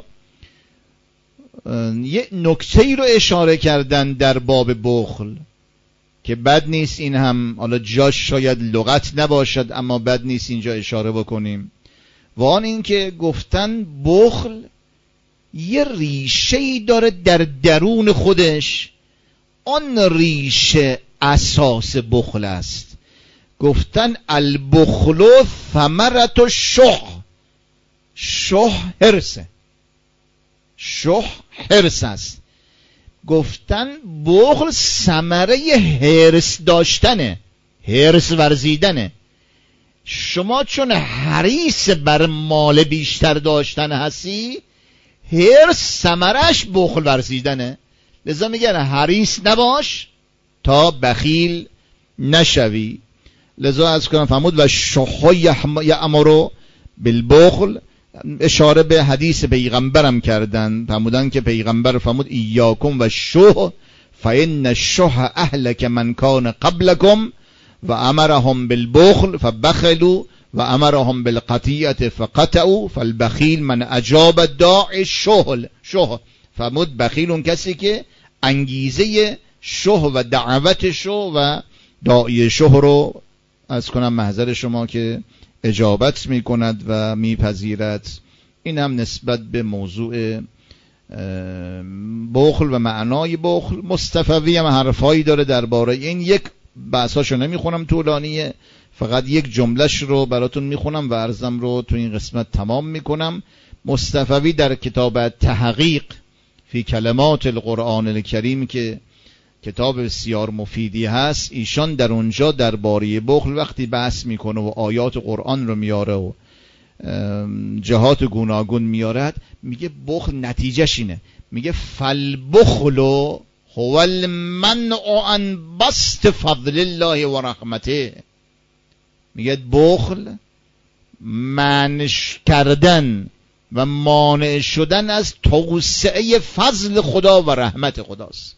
یه نکته‌ای رو اشاره کردن در باب بخل که بد نیست، این هم حالا جاش شاید لغت نباشد اما بد نیست اینجا اشاره بکنیم، و آن این که گفتن بخل یه ریشه‌ای داره در درون خودش، آن ریشه اساس بخل است. گفتن البخل ثمرة الشح، شح حرسه، شح حرس است. گفتن بخل ثمره حرس داشتنه، حرس ورزیدنه. شما چون حریص بر مال بیشتر داشتن هستی، حرس ثمرش بخل ورزیدنه. لذا میگن حریص نباش تا بخیل نشوی. لذا از کنم فرمود و شح یأمر بالبخل، اشاره به حدیث پیغمبرم کردن، فرمودن که پیغمبر فرمود ایاکم و شح فإن الشح اهلک من کان قبلکم و امرهم بالبخل فبخلوا و امرهم بالقطیعة فقطعوا فالبخیل من اجاب الداع شح. فرمود بخیل اون کسی که انگیزه شح و دعوت شح و داعی شح رو از کنم محضر شما که اجابت می کند و می پذیرد. این هم نسبت به موضوع بخل و معنای بخل. مصطفوی هم حرفایی داره درباره این، یک بحثاشو نمی خونم طولانیه، فقط یک جملهش رو براتون می خونم و عرضم رو تو این قسمت تمام می کنم. مصطفوی در کتاب تحقیق فی کلمات القرآن الکریم که کتاب بسیار مفیدی هست، ایشان در اونجا درباره بخل وقتی بحث میکنه و آیات قرآن رو میاره و جهات گوناگون میارد، میگه بخل نتیجهش اینه، میگه فالبخل هو المنع عن بسط فضل الله و رحمته. میگه بخل منع کردن و مانع شدن از توسعه فضل خدا و رحمت خداست.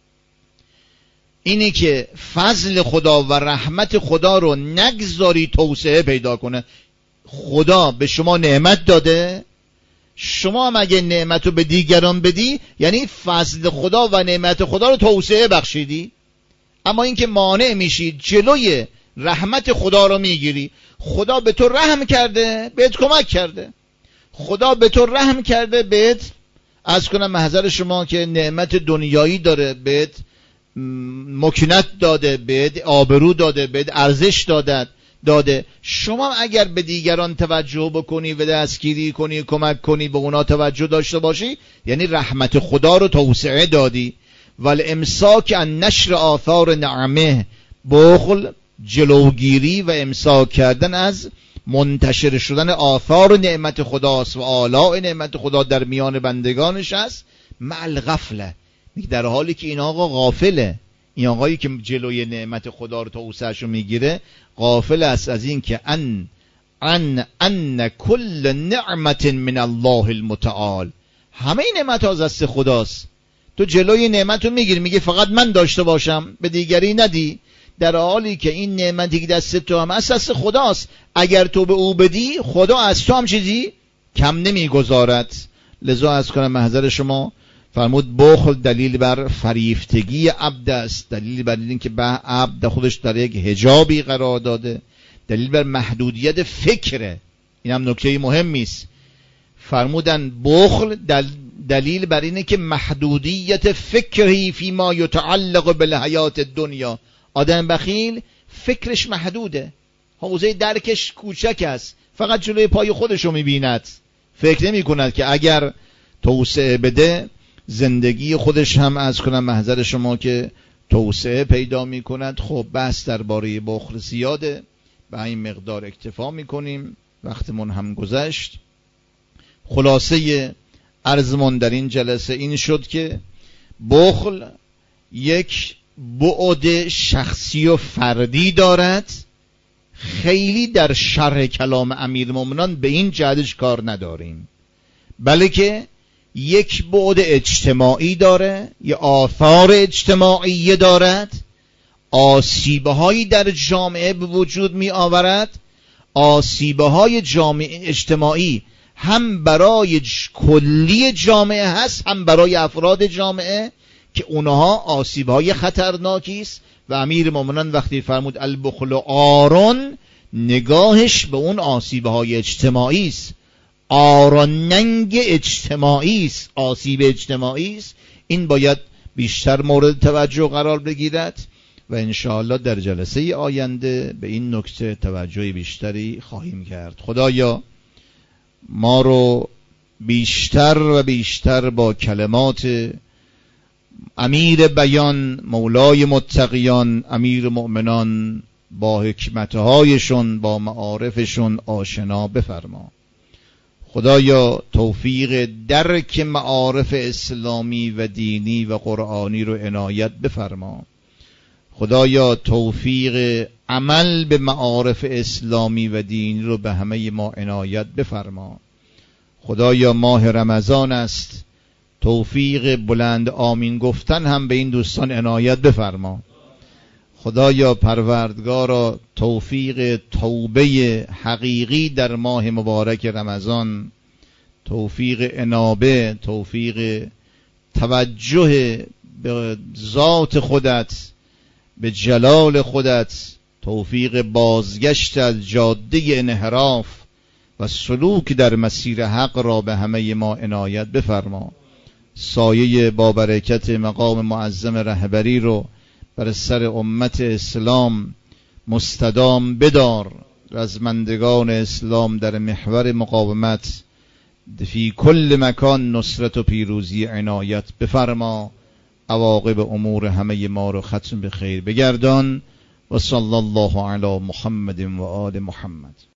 اینی که فضل خدا و رحمت خدا رو نگذاری توسعه پیدا کنه. خدا به شما نعمت داده، شما هم اگه نعمت رو به دیگران بدی یعنی فضل خدا و نعمت خدا رو توسعه بخشیدی. اما اینکه مانع میشی، جلوی رحمت خدا رو میگیری. خدا به تو رحم کرده، بهت کمک کرده. خدا به تو رحم کرده، بهت از کنم محضر شما که نعمت دنیایی داره، بهت مکنت داده، بهت آبرو داده، بهت ارزش داده. شما اگر به دیگران توجه بکنی و دستگیری کنی، کمک کنی، به اونا توجه داشته باشی، یعنی رحمت خدا رو توسعه دادی. والامساک عن نشر آثار نعمه، بخل جلوگیری و امساک کردن از منتشر شدن آثار نعمت خداست و آلاء نعمت خدا در میان بندگانش است. مع الغفله، در حالی که این آقا غافله، این آقایی که جلوی نعمت خدا رو توسعه‌شو میگیره غافل است از این که ان کل نعمت من الله المتعال، همه نعمت ها از دست خداست. تو جلوی نعمت رو میگیری، میگه فقط من داشته باشم، به دیگری ندی، در حالی که این نعمتی که دست تو هم از دست خداست. اگر تو به او بدی، خدا از تو هم چیزی کم نمیگذارد. لذا از کنم محضر شما فرمود بخل دلیل بر فریفتگی عبد است، دلیل بر این که به عبد خودش در یک حجابی قرار داده، دلیل بر محدودیت فکره. این هم نکته مهمی است. فرمودن بخل دلیل بر اینه که محدودیت فکری فی ما یتعلق بالحیات الدنیا. آدم بخیل فکرش محدوده، حوزه درکش کوچک است، فقط جلوی پای خودشو میبیند، فکر نمی کند که اگر توسعه بده زندگی خودش هم از کنم محضر شما که توسعه پیدا می کند. خب بحث درباره بخل زیاده، به این مقدار اکتفا میکنیم، وقتمون هم گذشت. خلاصه عرضمون در این جلسه این شد که بخل یک بعد شخصی و فردی دارد، خیلی در شرح کلام امیرالمومنین به این جهتش کار نداریم، بلکه یک بعد اجتماعی داره، یه آثار اجتماعی دارد، آسیبهایی در جامعه به وجود می آورد. آسیبهای جامعه اجتماعی هم برای کلی جامعه هست، هم برای افراد جامعه که اونها آسیبهای خطرناکی است. و امیرالمومنین وقتی فرمود البخل آرون، نگاهش به اون آسیبهای اجتماعی است، آروننگ اجتماعی است، آسیب اجتماعی است. این باید بیشتر مورد توجه قرار بگیرد و انشاءالله در جلسه آینده به این نکته توجه بیشتری خواهیم کرد. خدایا ما رو بیشتر و بیشتر با کلمات امیر بیان، مولای متقیان، امیر مؤمنان، با حکمتهایشون، با معارفشون آشنا بفرما. خدایا توفیق درک معارف اسلامی و دینی و قرآنی رو عنایت بفرما. خدایا توفیق عمل به معارف اسلامی و دینی رو به همه ما عنایت بفرما. خدایا ماه رمضان است، توفیق بلند آمین گفتن هم به این دوستان عنایت بفرما. خدایا پروردگارا توفیق توبه حقیقی در ماه مبارک رمضان، توفیق انابه، توفیق توجه به ذات خودت، به جلال خودت، توفیق بازگشت از جاده انحراف و سلوک در مسیر حق را به همه ما عنایت بفرما. سایه با برکت مقام معظم رهبری رو بر سر امت اسلام مستدام بدار. رزمندگان اسلام در محور مقاومت فی کل مکان نصرت و پیروزی عنایت بفرما. عواقب امور همه ما رو ختم به خیر بگردان. و صلی الله علی محمد و آل محمد.